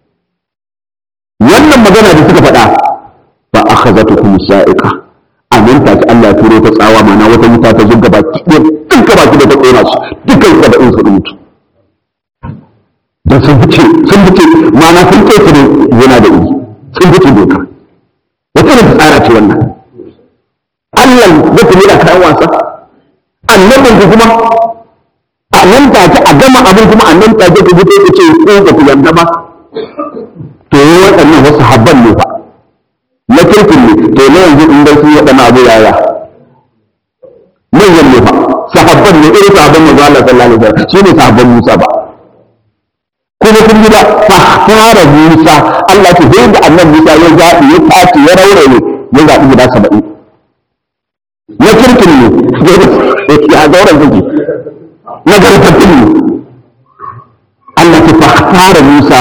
wannan magana da suka faɗa fa akhazatukum sa'iqa amin ta ki Allah turo ta tsawa mana wata wuta ta zuga baki duka baki da ta kona su dukkan da in su mutu da sun fice mana sun kai su yana da yi sun fice doka wata da tsara ce wannan Allah ya kuma da kayan wasa annabin ku kuma a nan take a gama abin kuma a nan take ku fito ku ce ko ba ku yarda ba to waɗannan wasu habban ne fa na kirkin ne to na yanzu in dai sun waɗannan abu yaya manyan ne fa sahabban ne irin sahabban manzo Allah sallallahu alaihi wasallam shine sahabban Musa ba kuma kun gida fara Musa Allah ke zai da annabi Musa ya zaɓi ya tace ya rauraye ya zaɓi guda 70 na kirkin ne ya zauren suke na garfatin ne Allah ke fara Musa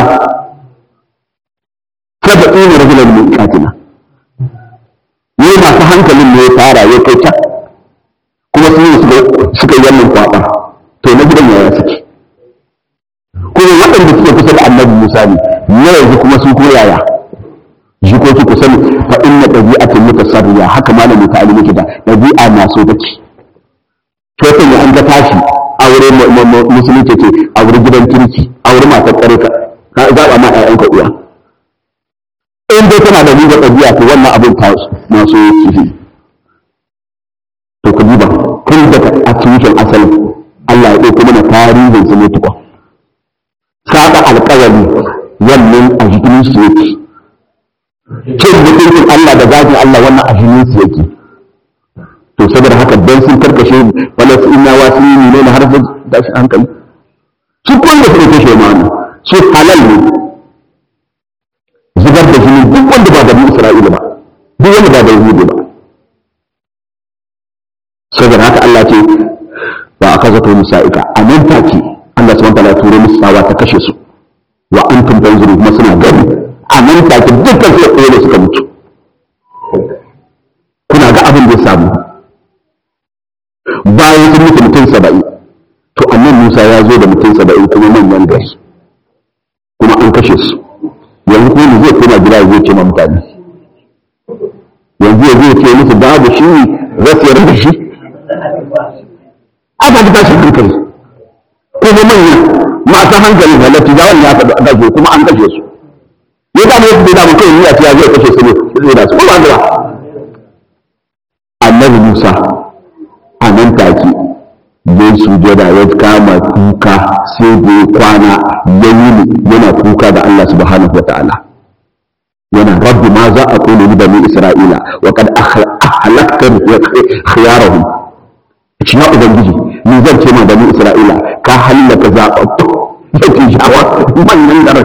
70 rajulan min katina ne masu hankalin ne ya fara ya kai ta kuma sun suka yi wannan kwaɓa to na gidan yaya suke kuma waɗanda suke kusa da annabi Musa ne yanzu kuma sun koyaya jikoki ku sani fa inna ɗabi'atin mutasarriya haka malamin ta'ali muke da ɗabi'a na so take to kan an ga tashi aure musulunci ce aure gidan kirki aure matar tsare ka zaɓa ma ƴaƴanka uwa in dai tana da riga ɗabi'a to wannan abin ta masu kifi to ku duba kun daga a cikin asalin Allah ya ɗauko mana tarihin su ne tukwa saba alƙawari wannan a jikin su yake cin mutuncin Allah da zafin Allah wannan a jikin su yake to saboda haka dan sun karkashe Falasɗinawa sun yi ne na har da shi hankali su wanda suka kashe ma su halal ne zubar da jini duk wanda ba da Isra'ila ba duk wanda ba da Yahudi ba saboda haka Allah ce ba aka zato musa'ika a nan take Allah subhanahu wa ta'ala turo musu tsawa ta kashe su wa antum tanzuru kuma suna gani a nan take dukkan su da suka mutu kuna ga abin da ya samu bayan sun mutu mutum 70 to annan Musa ya zo da mutum 70 kuma manyan gari kuma an kashe su yanzu kuma zai koma gida zai ce ma mutane yanzu ya zai ce musu babu shi rasiyar da shi aka ji tashin hankali kuma manya masu hankali da latijawan ya faɗi a gaje kuma an kashe su ya zama ya fi damu kai ya ce ya zai kashe su ne zai da su kuma an gaba annabi Musa a nan take yin sujada ya kama kuka sai da ya kwana ya yi yana kuka da Allah subhanahu wa ta'ala yana rabbi ma za a kone ni bani isra'ila wa kad ahlakta khiyarahum shi ya ubangiji ni zan ce ma bani isra'ila ka halaka zaɓaɓɓu yake shawa manyan garar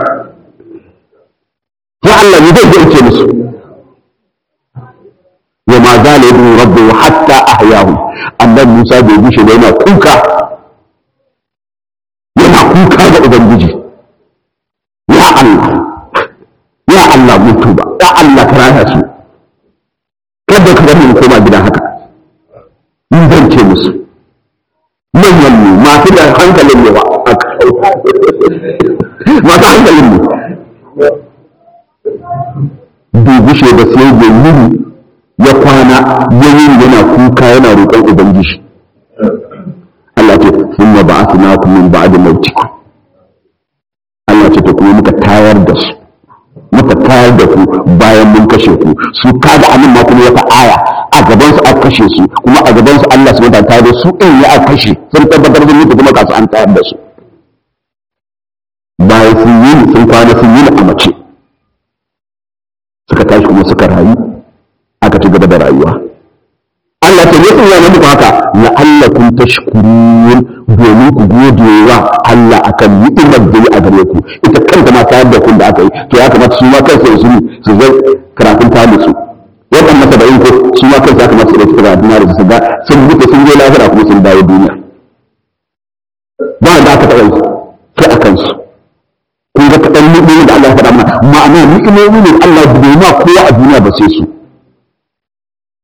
ya Allah ni zai ce musu wa ma za la yadu rabbi hatta ahyahu annabi Musa bai bushe da yana kuka da ubangiji ya Allah mutu ba ya Allah ka raya su kada ka bari mu koma gida haka in zan ce musu manyan ne masu da hankalin ne ba masu hankalin ne bai bushe da sai da yini ya kwana yayin yana kuka yana roƙon ubangiji Allah ce sun ba a suna ku min ba'da mautikum Allah ce ta kuma muka tayar da ku bayan mun kashe ku su kaga anan ma kuma wata aya a gaban su aka kashe su kuma a gaban su Allah subhanahu wa ta'ala su in ya aka kashe sun tabbatar da mutu kuma kasu an tayar da su bayan sun kwana sun yi a mace suka tashi kuma suka rayu aka ci gaba da rayuwa Allah ta yasa ya muku haka la'allakum tashkurun domin ku gode wa Allah akan ni'imar da ya a gare ku ita kanta ma tayar da kun da aka yi to ya kamata su ma kansu su zai karatun ta da su wannan masa da ko su ma kansu ya kamata su dauki karatun da su ga sun mutu sun je lahira kuma sun dawo duniya ba da aka taɓa yi sai a kansu kun ga kaɗan ni'imomi da Allah ya faɗa mana ma'ana ni'imomi ne Allah bai ma kowa a duniya ba sai su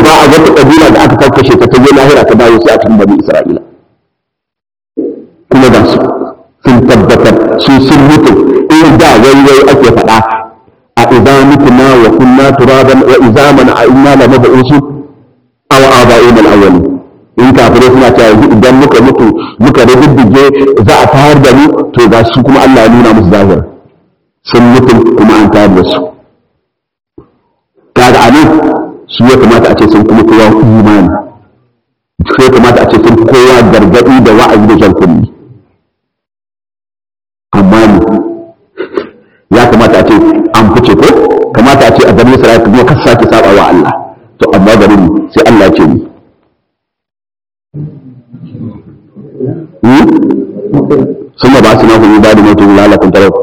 ma a wata kabila da aka karkashe ta je lahira ta dawo sai a cikin bani Isra'ila kuma da su sun tabbatar su sun mutu in da wai ake faɗa a idza mutuna wa kunna turaban wa idza man a inna la mab'usu aw aba'un al-awwal in kafirai suna cewa yanzu idan muka mutu muka riddige za a tayar da mu to ga su kuma Allah ya nuna musu zahir sun mutu kuma an tayar da su kaga anan su ya kamata a ce sun kuma kowa imani su ya kamata a ce sun kowa gargadi da wa'azi da jan kulli amma ne ya kamata a ce an fice ko kamata a ce a bani Isra'ila kuma ka sake saba wa Allah to amma bari mu sai Allah ya ce ni ثم بعثناه من بعد موته لعلكم ترون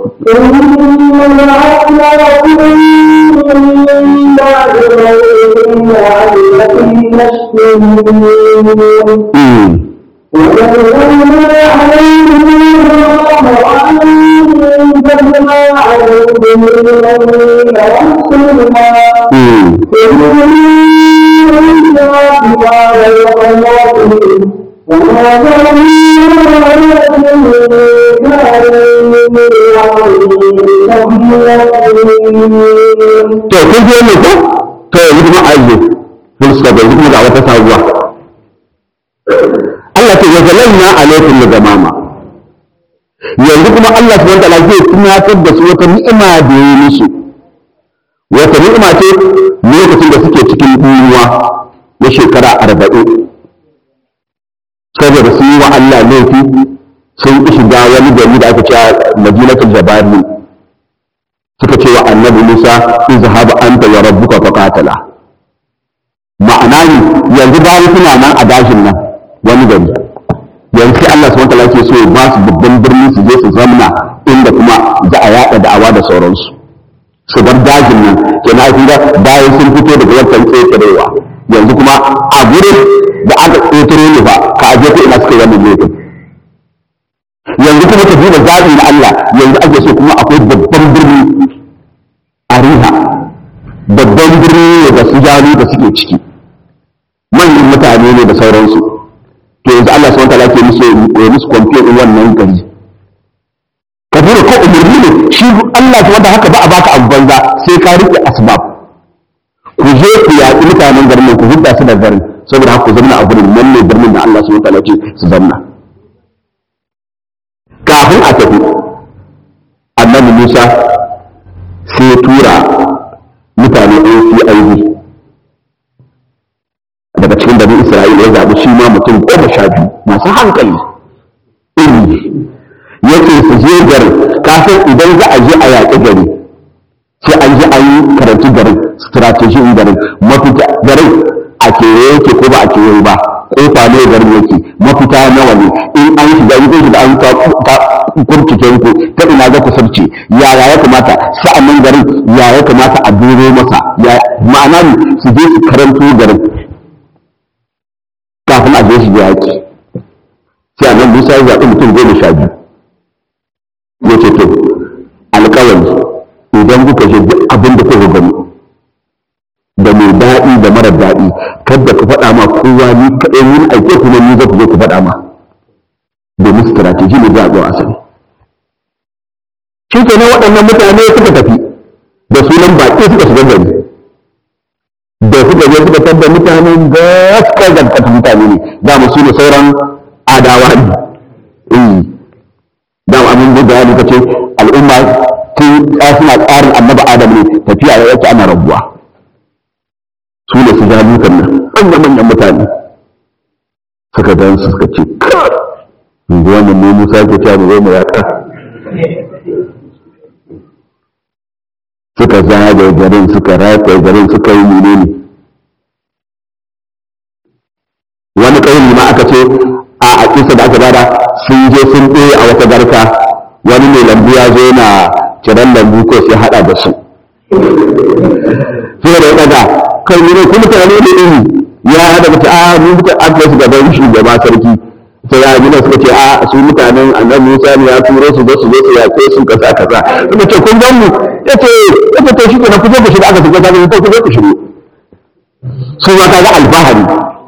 to kun ji ne ko to yanzu kuma aje mun saba yanzu kuma ga wata sabuwa Allah ta ya zalanna alaikum gamama yanzu kuma Allah subhanahu wa ta'ala zai tunatar da su wata ni'ima da ya yi musu wata ni'ima ce lokacin da suke cikin duniya na shekara 40 saboda su yi wa Allah laifi sun ki shiga wani gari da aka ce Madinatul Jabari suka ce wa annabi Musa izhab anta wa rabbuka faqatala ma'ana ne yanzu bayan suna nan a dashin nan wani gari yanzu sai Allah subhanahu wa ta'ala ke so ba su babban birni su je su zamna inda kuma za a yada da'awa da sauransu su bar dashin nan kenan kun ga bayan sun fito daga wancan tsayawa yanzu kuma a gurin da aka ƙetare ne ba ka aje ko ina suka yi wannan laifin yanzu kuma ta duba zaɓi na Allah yanzu ake so kuma akwai babban birni Ariha babban birni ne da su jari da suke ciki manyan mutane ne da sauransu to yanzu Allah subhanahu wa ta'ala ke musu kwamfiyo din wannan gari ka dora ko umarni ne shi Allah subhanahu wa haka ba a baka abu banza sai ka rike asbab ku je ku yaƙi mutanen garin ku hudda su da garin saboda haka ku zamna a gurin nan ne birnin da Allah subhanahu wa ta'ala ce su zamna kafin a tafi annabi Musa sai tura mutane ACID daga cikin bani Isra'ila ya zaɓi shi ma mutum 12 masu hankali yake su je garin kafin idan za a je a yaƙi gari sai an ji an yi karanci garin strategy garin mafita garin a kewaye yake ko ba a kewaye ba kofa ne garin yake mafita nawa ne in an shiga yi da an kurcike ku ta ina za ku sabce yaya ya kamata sa'annan garin ya kamata a duro masa ya ma'ana ne su je su karanto garin kafin a je shi da yaki sai annabi Musa ya zaɓi mutum 12 yace to alƙawari idan kuka je duk abin da kuka gani da mai daɗi da mara daɗi kada ku faɗa ma kowa ni kaɗai mun aike kuma ni za ku je ku faɗa ma domin strategy ne za a zo asali shi ke nan waɗannan mutane suka tafi da sunan baƙi suka shiga gari da suka je suka tabbar mutanen gaskar gaskata mutane ne da mu su ne sauran adawa ne da abin da ya nuka ce al'umma tun suna tsarin annabi adam ne tafiya ya yake ana rabuwa su ne su ja dukan nan manyan mutane suka dan su suka ce yanzu wannan ne Musa ke cewa zai mu yaƙa suka zagaye garin suka rataye garin suka yi menene wani ƙauni ma aka ce a kisa da aka bada sun je sun ɗaya a wata garka wani mai lambu ya zo yana kiran lambu ko sai haɗa da su sai da ya ɗaga kai ne kuma mutane ne iri ya haɗa da a mu muka aka su gaban shugaba sarki sai ya gina suka ce a su mutanen annabi Musa ne ya turo su su zo su yaƙe su kasa kasa suka ce kun gan mu yace to shi kenan ku je ku shiga aka shiga ta ku je ku shigo su ma kaga alfahari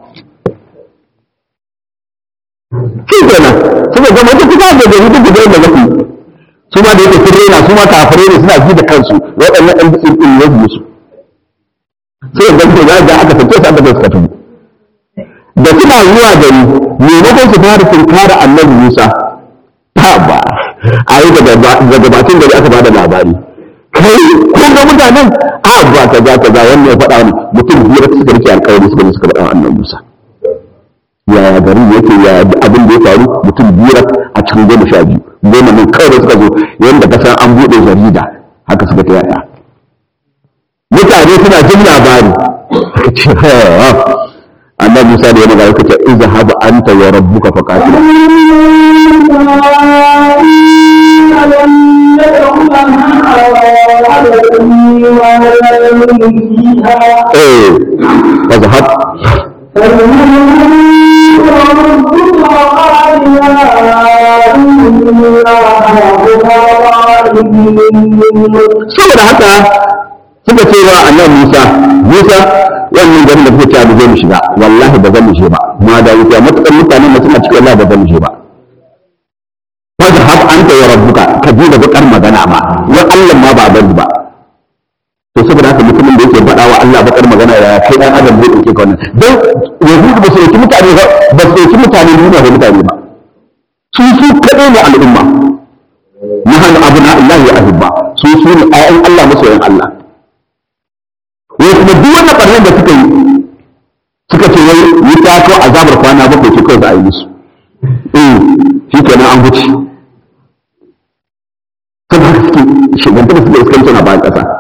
shi kenan suka ga wata kusa da gari duk da zafi su ma da yake sun rena su ma kafirai ne suna ji da kansu waɗannan ɗan bisin ɗin ya zuwa su sai ga ke za aka sake su aka suka tubu da suna zuwa gari maimakon su fara tunkara annabi Musa ta ba a yi daga bakin gari aka bada labari kai kun ga mutanen a ba ka za wannan ya faɗa wani mutum biyar suka rike alƙawari suka faɗa annabi Musa yaya gari yake ya abin da ya faru mutum biyar a cikin 12 goma nan kawai suka zo yadda ka san an buɗe jarida haka suka ta yaya mutane suna jin labari aka ce annabi Musa da yana ga yake izhab anta wa rabbuka faqatila فذهب saboda haka suka ce wa annabi Musa wannan garin da kuke cewa zai mu shiga wallahi ba zan mu je ba ma da yake matakan mutanen da suna cikin wallahi ba zan mu je ba wanda har anta wa rabbuka ka ji da bakar magana ma wa Allah ma ba bari ba to saboda haka mutumin da yake faɗa wa Allah bakar magana ya kai dan adam zai dauke ka wannan dan yanzu ba su yi mutane ba su yi mutane duniya da mutane ba su kadai ne al'umma nahnu abna Allah wa ahibba su ne ayyan Allah masoyan Allah wai kuma duk wannan barnan da suka ce wai yi tato azabar kwana bakwai ce kawai za a yi musu shi kenan an huce sun haka suke shiganta da suke iskanci na bayan ƙasa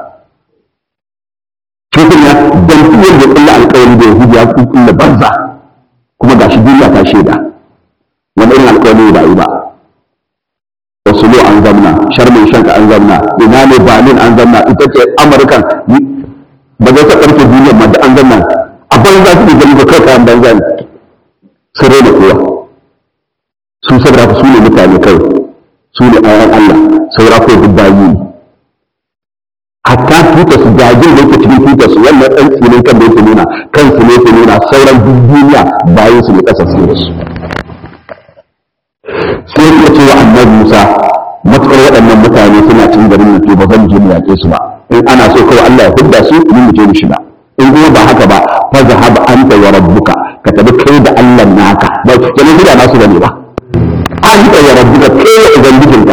shi kuma don tuwon da kulla alƙawari da yahudu ya kulla banza kuma ga shi duniya ta shaida wani irin alƙawari ba yi ba wasu lo an zamna sharmin shanka an zamna ina ne banin an zamna ita ce amurkan ba zai ta ƙarfe duniyar ma da an zamna a banza su ne gani ba kai kayan banza ne sare da kowa sun saboda su ne mutane kai su ne ayan Allah saura ko duk bayi ne hatta tuta su jajin da yake cikin tuta su wannan ɗan tsinin kan da yake nuna kansu ne yake nuna sauran duniya bayan su ne ƙasa su ne su sai ya ce wa annabi Musa matuƙar waɗannan mutane suna cin garin nan to ba zan je mu yaƙe su ba in ana so kawai Allah ya hudda su mu je mu shiga in kuma ba haka ba fa zahab anta wa rabbuka ka tabi kai da Allah naka ba kenan gida nasu bane ba anta wa rabbuka kai da ubangijinka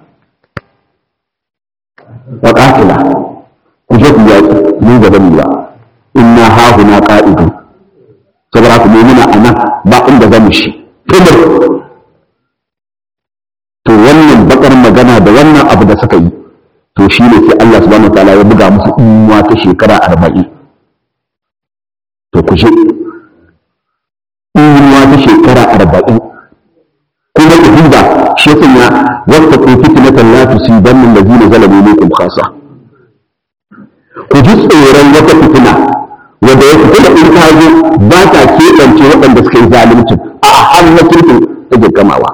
wa qatila ku je ku yaƙi mu gaban mu ba inna ha huna qa'idun saboda ku muna anan ba inda zamu shi kuma to wannan bakar magana da wannan abu da suka yi to shi ne sai Allah subhanahu wataala ya buga musu umma ta shekara 40 to ku je umma ta shekara 40 kuma ku duba shi yasa wata ku fitnatan la tusibanna allazina zalamu minkum khassa ku ji tsoron wata fitina wanda ya fita da in ta zo ba ta keɓance waɗanda suka yi zalunci a hannun take gamawa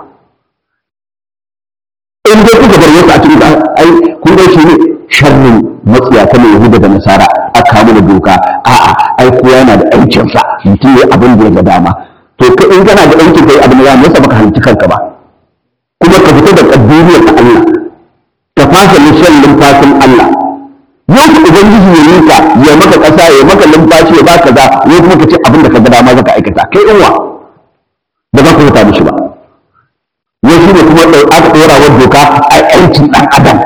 in dai kuka bar wasu a cikin ai kun ga shi ne sharrin matsiyata na Yahuda da Nasara aka mana doka a'a ai kowa yana da aikin sa mutum ya abin da ya ga dama to ka in kana da aikin kai abin da ya masa baka halicci kanka ba kuma ka fita da kadduriyar ta Allah ka fasa mishan lumfashin Allah yau ku ubangiji ya yi ka ya maka kasa ya maka lumfashi ya baka za yau kuma ka ce abin da ka ga dama zaka aikata kai inwa ba za ku huta mishi ba yau shi ne kuma aka ɗora wa doka a ƴancin ɗan adam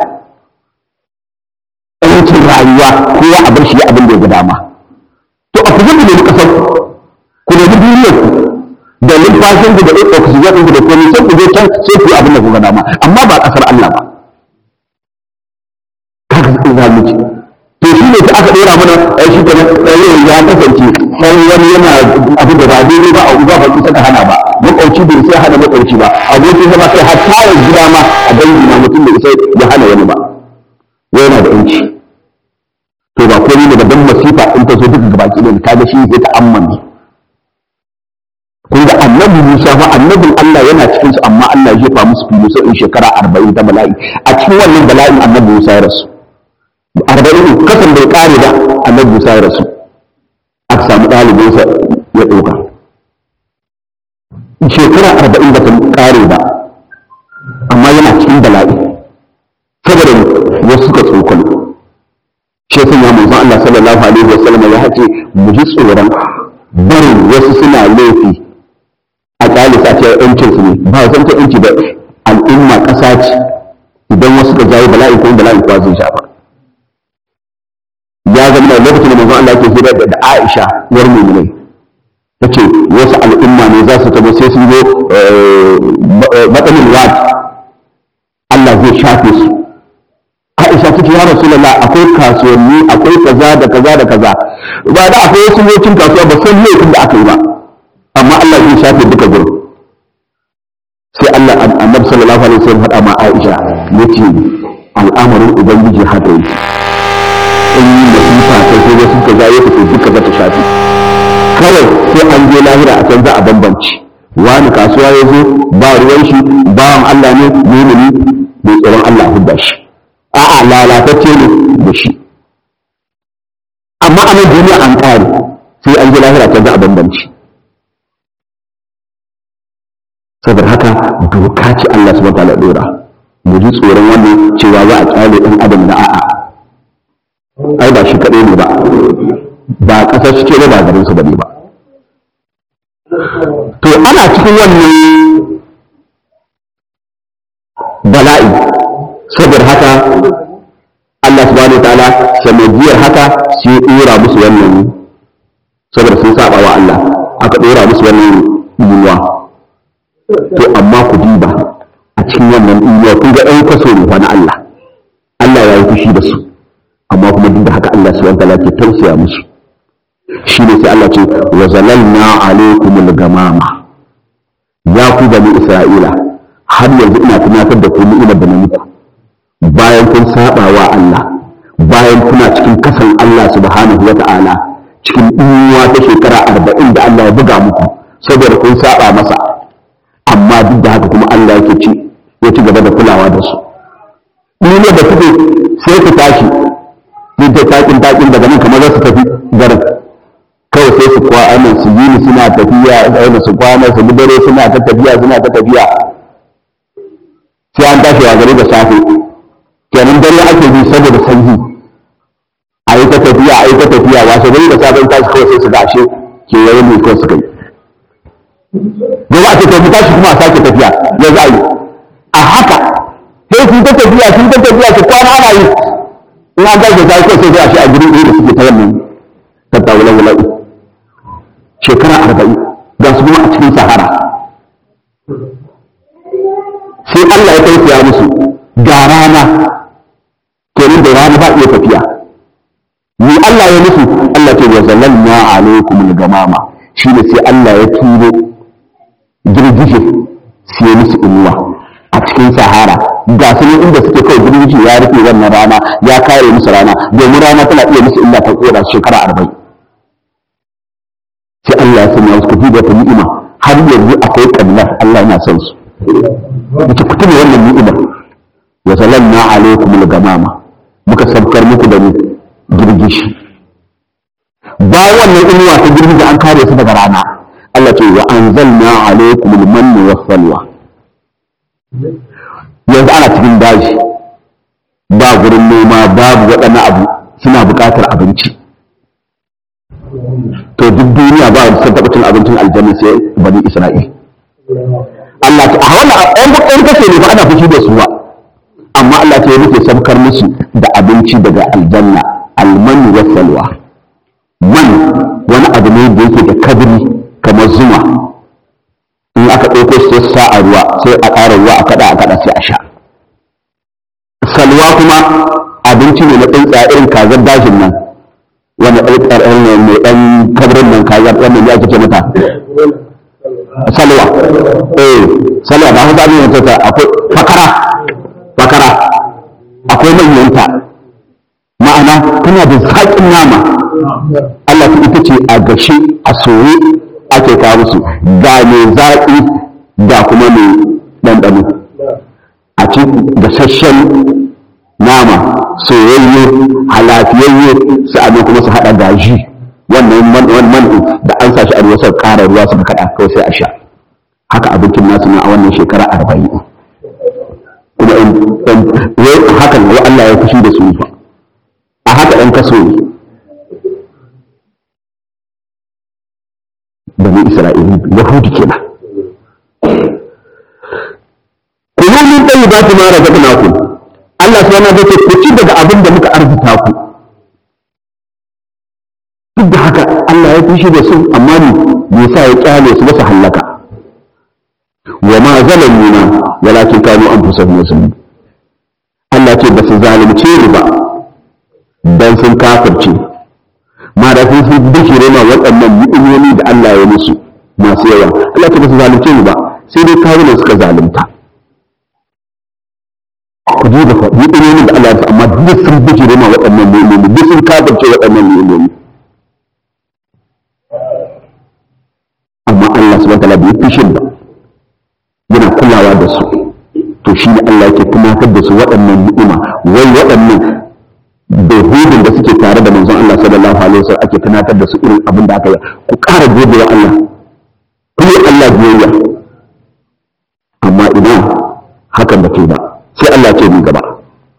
ƴancin rayuwa kowa a bar shi abin da ya ga dama to a kusa ku nemi ƙasar ku nemi duniyar ku da numfashin ku da oxygen ɗin ku da komai sai ku je can sai ku yi abin da ku ga dama amma ba ƙasar Allah ba kaga sai zalunci to shi ne ta aka ɗora mana ai shi kenan ya kasance sai wani yana abin da ba daidai ba a uba ba su saka hana ba makwauci bai sai hana makwauci ba abokin zama sai har tara gida ma a dangi na mutum da sai ya hana wani ba yana da yanci to ba komai ne babban masifa in ta zo duka gabaki ne kaga shi zai ta ammani kun ga annabi Musa fa annabin Allah yana cikin su amma Allah ya jefa musu fili sai in shekara 40 ta bala'i a cikin wannan bala'in annabi Musa ya rasu 40 kasan bai kare da annabi Musa ya rasu aka samu da ɗalibinsa ya ɗauka. Shekara 40 ba ta ƙare ba, amma yana cikin bala'i saboda wasu suka tsokano. Shi sun ya manzon Allah sallallahu alaihi wasallam ya hace mu ji tsoron barin wasu suna laifi a ƙalisa ce yancin su ne, ba zan ta yanci ba, al'umma ƙasa ce, idan wasu ka jawo bala'i ko bala'i kuwa zai shafa. Ya zama da lokacin da manzon Allah ke hira da Aisha yar mu'minai, tace wasu al'umma ne za su tabo sai sun zo matsalin wad Allah zai shafe su. Aisha ta ce ya Rasulullah, akwai kasuwanni, akwai kaza da kaza da kaza, ba da akwai wasu lokacin kasuwa ba san laifin da aka yi ba, amma Allah zai shafe duka gurin. Sai Allah Annabi sallallahu alaihi wasallam faɗa ma Aisha yace al'amarin ubangiji haka yake, in yi nasifa ta sai da suka jaye ta duka za ta shafe. Kawai sai an je lahira a can za a bambance, wani kasuwa ya zo ba ruwan shi, bawan Allah ne, mumini mai tsoron Allah hudda shi, a'a lalatacce ne da shi. Amma a nan duniya an ƙare, sai an je lahira can za a bambance. Saboda haka doka ce Allah subhanahu wa ta'ala dora, mu ji tsoron wannan cewa za a kyale ɗan adam na a'a. Ai ba shi kaɗai ne ba ƙasar shi ce ba garin su bane ba. To ana cikin wannan bala'i, saboda haka Allah subhanahu wa ta'ala sanadiyar haka sai ya dora musu wannan, saboda sun saba wa Allah aka dora musu wannan yunwa. To amma ku diba a cikin wannan yunwa kun ga ɗan kaso ne na Allah, Allah ya yi fushi da su, amma kuma duk da haka Allah subhanahu wa ta'ala ke tausaya musu. Shi ne sai Allah ce wa zalalna alaikumul gamama, ya ku bani Isra'ila, har yanzu ina tunatar da ku ni'imar da na muku bayan kun saba wa Allah, bayan kuna cikin kasan Allah subhanahu wa ta'ala, cikin ɗuwa ta shekara 40 da Allah ya buga muku saboda kun saba masa, amma duk da haka kuma Allah ya ci gaba da kulawa da su. Ɗuwa da kuke sai ku tashi, sai ta takin daga nan kamar za su tafi garin, kawai sai su kwana su yi suna tafiya, da su kwana su dare suna ta tafiya sai an tashi wa gari da safe, kenan dare ake bi saboda sanyi, a yi ta tafiya washe gari da safe tashi kawai sai su gashe ke yayin mai kawai suka yi gobe a ce tafi tashi kuma a sake tafiya ya za a yi a haka sai sun ta tafiya su kwana ana yi in an tashi da safe sai a shi a gidan ɗaya da suke ta wannan tattawulan wula'i shekara 40 ga su kuma a cikin sahara. Sai Allah ya tausaya musu ga rana, kenan da rana ba iya tafiya. Ni Allah ya musu, Allah ce wa zallalna alaikumul gamama, shi ne sai Allah ya turo girgije sai musu inuwa a cikin sahara. Ga su inda suke kai girgije ya rufe wannan rana, ya kare musu rana, domin rana tana iya musu illa ta kora shekara 40. Sai Allah ya sanya musu kuji da ta ni'ima, har yanzu akwai kallar Allah yana son su. Wace ku tuna wannan ni'imar, wa zalanna alaikumul gamama, muka sabkar muku da ni girgishi. Bayan wannan inuwa ta girgiji an kare su daga rana, Allah ce wa anzalna alaikumul manna was salwa. Yanzu ana cikin daji, ba gurin noma, babu waɗannan abu, suna buƙatar abinci. To duk duniya ba sun taɓa cin abincin aljanna sai bani Isra'il. Allah ta a wannan ɗan kashe ne ba ana fushi da su ba, amma Allah ta yi muke sabkar musu da abinci daga aljanna, almanu wa salwa. Man wani abu ne da yake da kadiri kamar zuma, in aka ɗauko shi sai sa a ruwa, sai a ƙara ruwa a kaɗa sai a sha. Salwa kuma abinci ne na tsuntsaye irin kazar dajin nan, wani ɗan mai ɗan kabarin nan kazar wannan ya ake ce mata salwa. Salwa ba hausa abin yanta akwai fakara akwai manyanta, ma'ana tana da zaƙin nama. Allah ta ita ce a gashi a soye ake kawo su, ga mai zaƙi da kuma mai ɗanɗano. A ci gasasshen nama soyayye halafiyayye, sa'adun kuma su haɗa gaji wannan da an sa shi a ruwa sai ƙara ruwa suka kada kawai sai a sha. Haka abincin nasu ne a wannan shekara 40 kuma hakan wa Allah ya fushi da su fa a haka ɗan kaso ne bani Isra'ila Yahudi kenan. Kulu min tayyibati ma razaqnakum, Allah subhanahu wa ta'ala ku ci daga abin da muka arzuta ku. Duk da haka Allah ya fushi da su amma ne bai sa ya kyale su ba su hallaka. Wa ma zalamuna walakin kanu anfusahum yazlimun. Allah ce ba su zalunce ni ba dan sun kafirce. Ma da sun bishire ma waɗannan mu'minoni da Allah ya musu masu yawa. Allah ce ba su zalunce ni ba sai dai kawunan suka zalunta. Ku ji da mu'minoni da Allah ya amma duk sun bishire ma waɗannan mu'minoni duk sun kafirce waɗannan mu'minoni. Amma Allah subhanahu wa ta'ala bai fishin ba. Yana kulawa da su. To shi ne Allah yake tunatar da su waɗannan ni'ima wai waɗannan dahudin da suke tare da manzon Allah sallallahu alaihi wasallam ake tunatar da su irin abin da aka yi. Ku ƙara godewa Allah ku yi Allah biyayya amma idan hakan da ke ba sai Allah ce ni gaba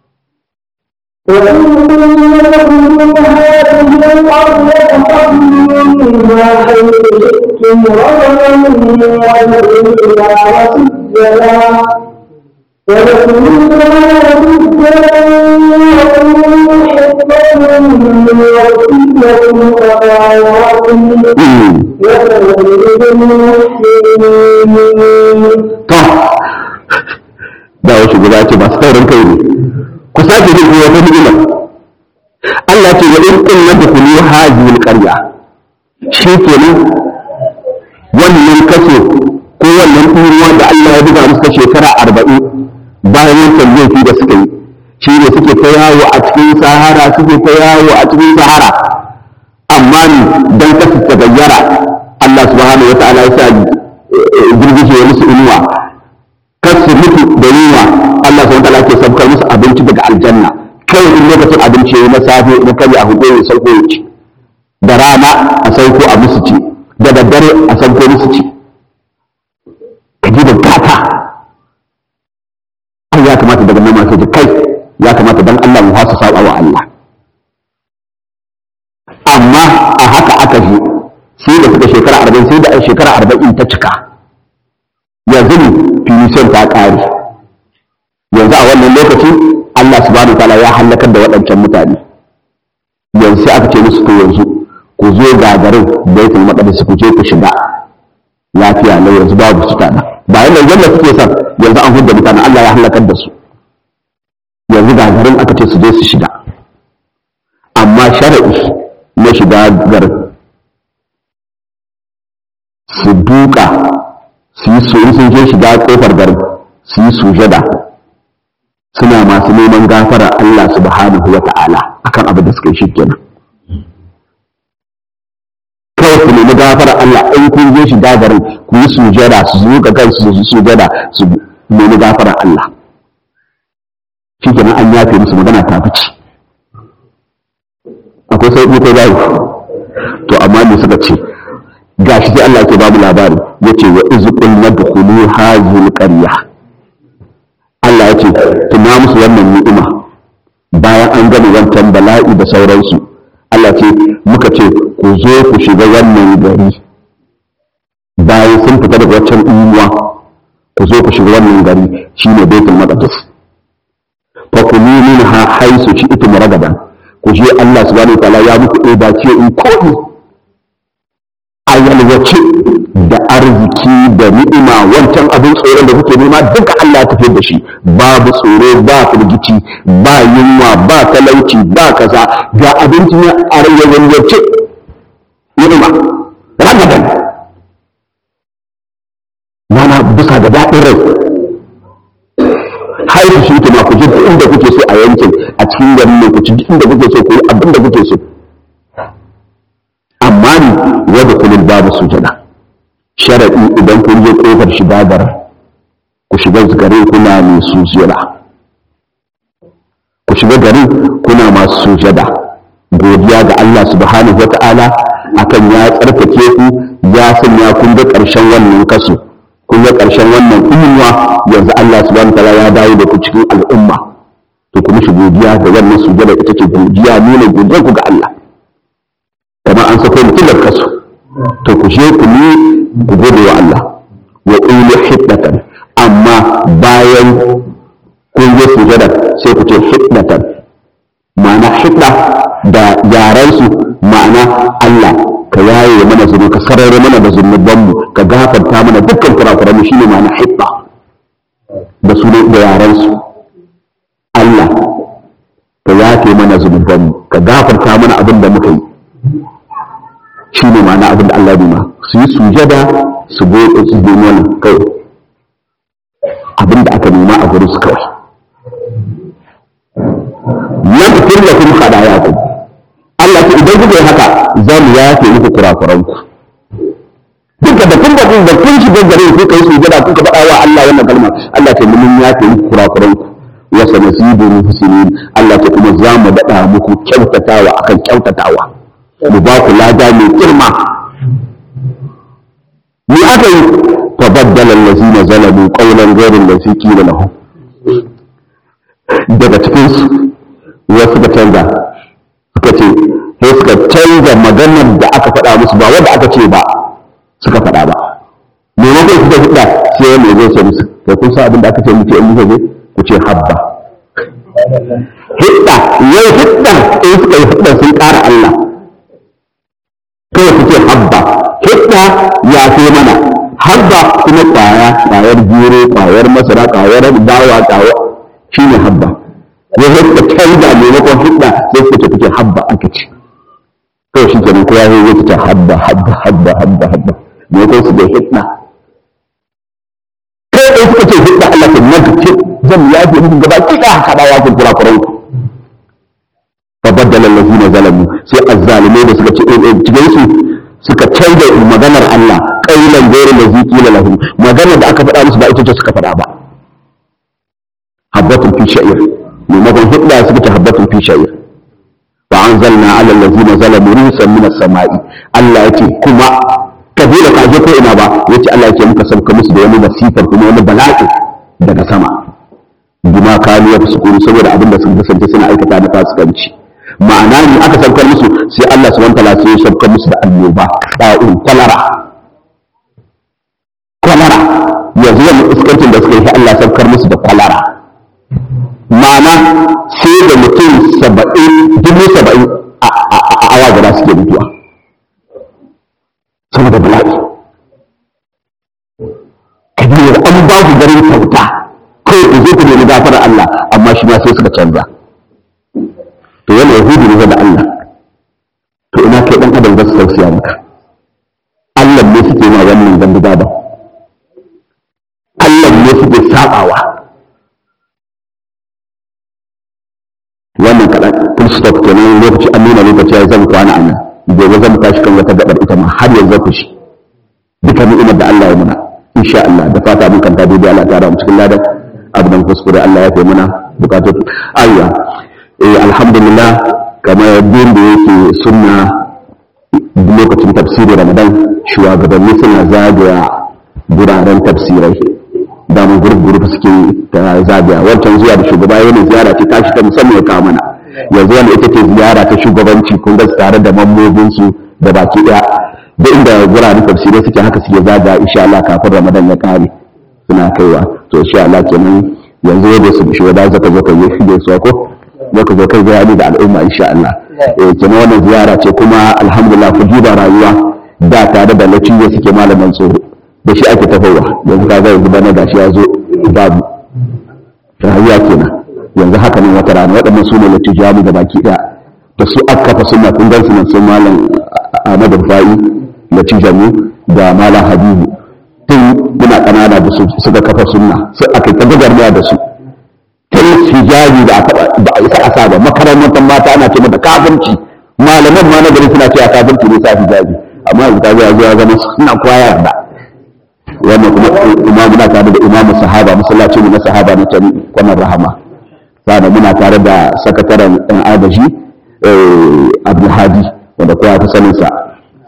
da wasu guda ce masu taurin kai ne ku sake jin wata ni'imar Allah ce wa in kunna dukulu hadhihi alqarya shi kenan wannan kaso ko wannan turuwa da Allah ya buga musu shekara 40 bayan wancan laifi da suka yi shi ne suke ta yawo a cikin sahara amma ni dan kasu ta gayyara Allah subhanahu wa ta'ala ya sa girgije ya musu inuwa kasu mutu da yunwa Allah subhanahu wa ta'ala ke sabkar musu abinci daga aljanna kai in lokacin abinci yayi na safe na kai a hudu ya sauko ya ci da rana a sauko a musu ci da daddare a sauko musu ci kaji da gata ai ya kamata daga nan masu ji kai ya kamata dan Allah mu fasa saba wa Allah amma a haka aka ji sai da suka shekara 40 sai da shekara 40 ta cika yanzu ne finishin ta ƙare yanzu a wannan lokaci Allah subhanahu wa ta'ala ya halakar da waɗancan mutane yanzu sai aka ce musu to yanzu ku zo ga garin Baitul Maqdis ku je ku shiga lafiya ne yanzu babu su tana bayan da yanda suke son yanzu an hudda mutane Allah ya halakar da su yanzu ga garin aka ce su je su shiga amma shar'i na shiga garin su duka su yi sun je shiga kofar garin su yi sujada suna masu neman gafara Allah subhanahu wa ta'ala akan abin da suka yi shikenan kawai ku nemi gafara Allah in kun je shiga garin ku yi sujada su zo ga kansu su sujada su nemi gafara Allah shikenan an yafe musu magana ta fice akwai sauƙi ko babu to amma ne suka ce gashi sai Allah ke babu labari yace wa izqul nadkhulu hadhihi alqarya Allah yace tuna musu wannan ni'ima bayan an gama wancan bala'i da sauransu Allah ce muka ce ku zo ku shiga wannan gari bayan sun fita daga wancan imuwa ku zo ku shiga wannan gari shine Baitul Maqdis fa kulu minha haythu shi'tum ragadan ku je Allah subhanahu wa ta'ala ya muku da ce in kodi ayyalwace da arziki da ni'ima wancan abin tsoron da kuke nema duka Allah ya tafiyar da shi babu tsoro ba firgici ba yunwa ba talauci ba kaza ga abinci ne a ayyalwace ni'ima ramadan mana bisa da daɗin rai haifu shi kuma ku ji inda kuke so a yankin a cikin garin ne ku ci inda kuke so ku yi abin da kuke so amma ni wadda kulin babu sujada sharaɗi idan kun je ƙofar shiga garin ku shiga garin kuna mai sujada ku shiga garin kuna masu sujada godiya ga Allah subhanahu wata'ala akan ya tsarkake ku ya sanya kun ga ƙarshen wannan kaso kun ga ƙarshen wannan inuwa yanzu Allah subhanahu wataala ya dawo da ku cikin al'umma to kuma shi godiya da wannan sujada ita ce godiya nuna godiyar ku ga Allah kamar an sako mutum da kaso to ku je ku ni ku gode wa Allah wa qulu hiddatan amma bayan kun je sujada sai ku ce hiddatan ma'ana hidda da yaran su ma'ana Allah ka yaye mana zunubi ka sarare mana da zunubanmu ka gafarta mana dukkan kurakuranmu shine ma'ana hidda da su da yaran su Allah ka yafe mana zunubanmu ka gafarta mana abin da muka yi shine ma'ana abin da Allah ya ma su yi sujada su goye su bi wannan kawai abin da aka nema a gurin su kawai yaghfir lakum khatayakum Allah ce idan kuka yi haka za mu yafe muku kurakuranku duka da kun bakin da kun shiga gare ku kai sujada kuka faɗa wa Allah wannan kalma Allah ce mun yafe muku kurakuranku wa sanasibu muhsinin Allah ce kuma za mu daɗa muku kyautatawa akan kyautatawa mu ba ku lada mai girma ni aka yi tabaddala allazina zalamu qawlan ghayra allazi qila lahum daga cikin su wasu suka canza suka ce sai suka canza maganar da aka faɗa musu ba wanda aka ce ba suka faɗa ba maimakon suka faɗa sai wanda zai ce musu kai kun sa abin da aka ce muke in muka je ku ce habba hidda yau hidda in suka yi hidda sun ƙara Allah kawai ku ce habba hidda ya fi mana habba kuma ƙwayar gero ƙwayar masara ƙwayar dawa shi ne habba ya hidda canza maimakon hidda sai ku ce kuke habba aka ce kawai shi kenan kowa ya ce habba maimakon su da hidda kai ɗaya suka ce hidda Allah ta nagace zan yafe muku gaba kika kada ya ku kurakuran ku fa baddala allazina zalamu sai azzalimai da suka ce cikin su suka canza maganar Allah qailan ghayra allazi qila lahum maganar da aka faɗa musu ba ita ce suka faɗa ba habbatun fi sha'ir maimakon hidda suka ce habbatun fi sha'ir fa anzalna ala allazina zalamu rijsan min as-sama'i Allah yake kuma kabila ka je ko ina ba yace Allah yake muka sauka musu da wani masifar kuma wani bala'i daga sama bima kanu yafsukun saboda abinda sun kasance suna aikata da fasikanci ma'ana ne aka saukar musu sai Allah subhanahu wataala sai ya saukar musu da annoba da'un kwalara yanzu wannan iskancin da suka yi Allah saukar musu da kwalara ma'ana sai da mutum 70,000 a awa guda suke mutuwa saboda bala'i kabiyar an ba ku garin kyauta kawai ku zo ku nemi gafarar Allah amma shi ma sai suka canza to yana yahudu ne da Allah to ina kai dan adam za su tausaya maka Allah ne suke ma wannan gandu ba Allah ne suke sabawa wannan kaɗan full kenan lokaci an nuna lokaci ya zama kwana a nan gobe zan tashi kan wata gabar ita ma har yanzu ku shi duka ni'imar da Allah ya muna insha Allah da fata mun kanta dai Allah ta ra mu cikin ladan abdan kuskure Allah ya kai muna bukatu ayya alhamdulillah kamar yadda yake sunna lokacin tafsirin Ramadan shugabanni suna zagaya guraren tafsirai da mun gurguru suke ta zagaya wancan zuwa da shugaba yana ziyara ce tashi ta musamman ya kawo mana yanzu wanda ita ce ziyara ta shugabanci kun ga tare da mambobinsu da baki daya da inda guraren tafsirai suke haka suke zagaya insha Allah kafin Ramadan ya kare suna kaiwa to insha Allah kenan yanzu yadda su shi wada zaka zo kai yi su ko zaka zo kai bayani da al'umma insha Allah kenan wannan ziyara ce kuma alhamdulillah ku duba rayuwa da tare da lafiya suke malaman tsoro da shi ake tafowa yanzu ka ga yanzu bana gashi ya zo babu rayuwa kenan yanzu haka ne wata rana waɗannan su ne latijamu da baki ɗaya da su aka kafa suna kun gan su nan sun malam Ahmad Fa'i latijamu da malam Habibu tun muna ƙanana da su suka kafa sunna sai aka ta gagarmiya da su tun hijabi da ba a isa a sa ba makarantar mata ana ce mata kafirci malaman ma na gari suna cewa kafirci ne sa hijabi amma yanzu ta ya zo ya zama suna kwaya da wannan kuma muna tare da imamu sahaba masallaci ne na sahaba na can kwanan rahama sannan muna tare da sakataren ɗan agaji abdulhadi wanda kowa ta sanin sa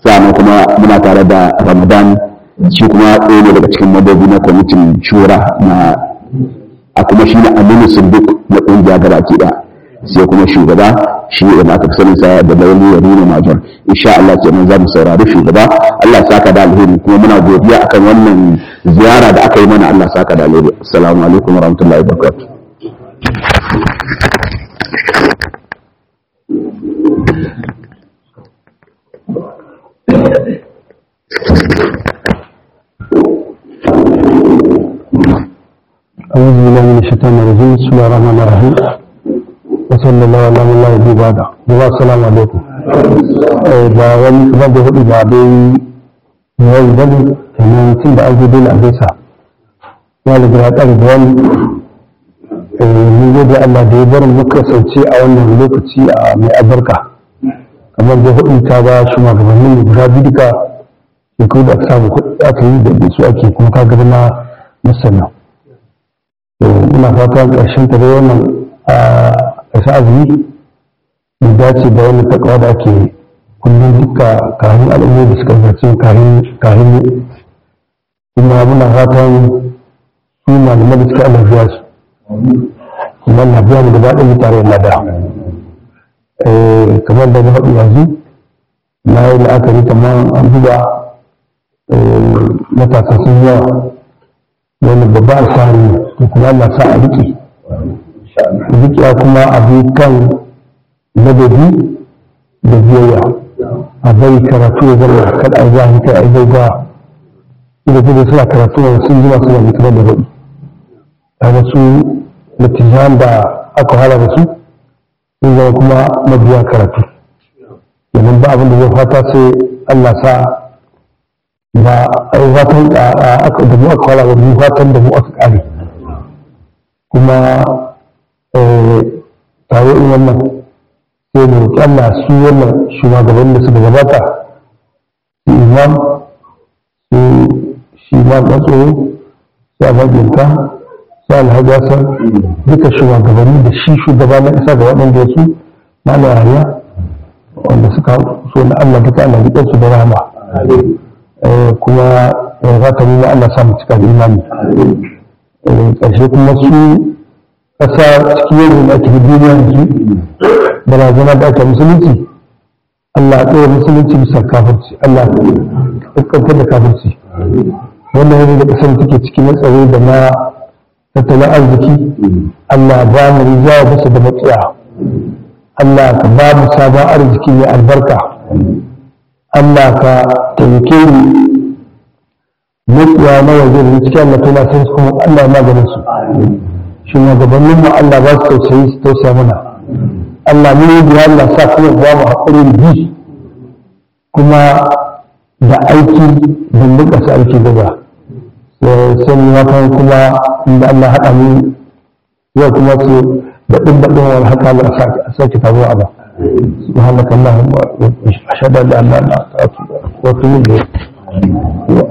sannan kuma muna tare da Ramadan shi kuma ɗaya ne daga cikin mabobi na kwamitin shura na a kuma shi ne aminu sunduk na ƙungiya gabaki ɗaya sai kuma shugaba shi ne da aka fi sanin sa da launi ya nuna major insha Allah kenan za mu saurari shugaba Allah saka da alheri kuma muna godiya akan wannan ziyara da aka yi mana Allah saka da alheri assalamu alaikum warahmatullahi wabarakatuh أعوذ بالله من الشيطان الرجيم بسم الله الرحمن الرحيم وصلى الله على من لا يهدي بعده السلام عليكم ba wani kamar da hudu ba dai yau bane kamar tun da ake dole a gaisa ya da ya tsare da wani mun gode Allah da ya bar mu kasance a wannan lokaci a mai albarka kamar da hudu ta ba shugabannin guda biyu duka shekaru da aka samu aka yi da su ake kuma ka gaba na musamman muna fata ƙarshen ta dai wannan a ƙasa azumi da dace da wani takawa da ake kullum duka kayan al'umma da suka zarce kayan kuma muna fatan su malamai da suka alabiya su kuma labiya mu da daɗin mutane na da kamar da na haɗu yanzu na yi la'akari kamar an buga matasa sun yawa wani babba alfahari to kuma Allah sa a riƙe kuma abin kan ladabi da biyayya a bari karatu ya zama kada a zahi kai a zai ga ina gudu suna karatu wani sun jima suna mutuwar da baɗi a wasu natijan da aka hala da su sun zama kuma mabiya karatu yanzu ba abin da zai fata sai Allah sa ba a yi fatan da mu aka fara wani fatan da mu aka kare kuma tare in wannan sai mu roƙi Allah su wannan shugaban da suka gabata su imam su shi ma tsoro su amajinta su alhaji hasan duka shugabanni da shi shugaba na ƙasa da waɗanda ya su na yariya wanda suka so na Allah duka Allah riƙe su da rahama kuma za ta nuna Allah samu cika da imani ƙarshe kuma su ƙasa cikin yanayin da ake da duniya da su barazana da ake musulunci Allah ya ɗora musulunci bisa kafirci Allah ya ƙasƙantar da kafirci wannan yanayi da ƙasar take cikin na tsaro da na tattalin arziki Allah ba mu rijawa basu da matsiya Allah ka ba mu sabon arziki mai albarka Allah ka taimake ni makiya na waje da cikin Allah tana sai kuma Allah maganin su shugabannin mu Allah ba su tausayi su tausaya mana Allah ne da Allah sa kuma ba mu haƙurin bi kuma da aiki don duka su aiki gaba sai mu wata kuma inda Allah haɗa mu yau kuma su da ɗin wani haka Allah a sake taruwa a ba سبحانك اللهم واشهد ان لا اله الا انت استغفرك واتوب اليك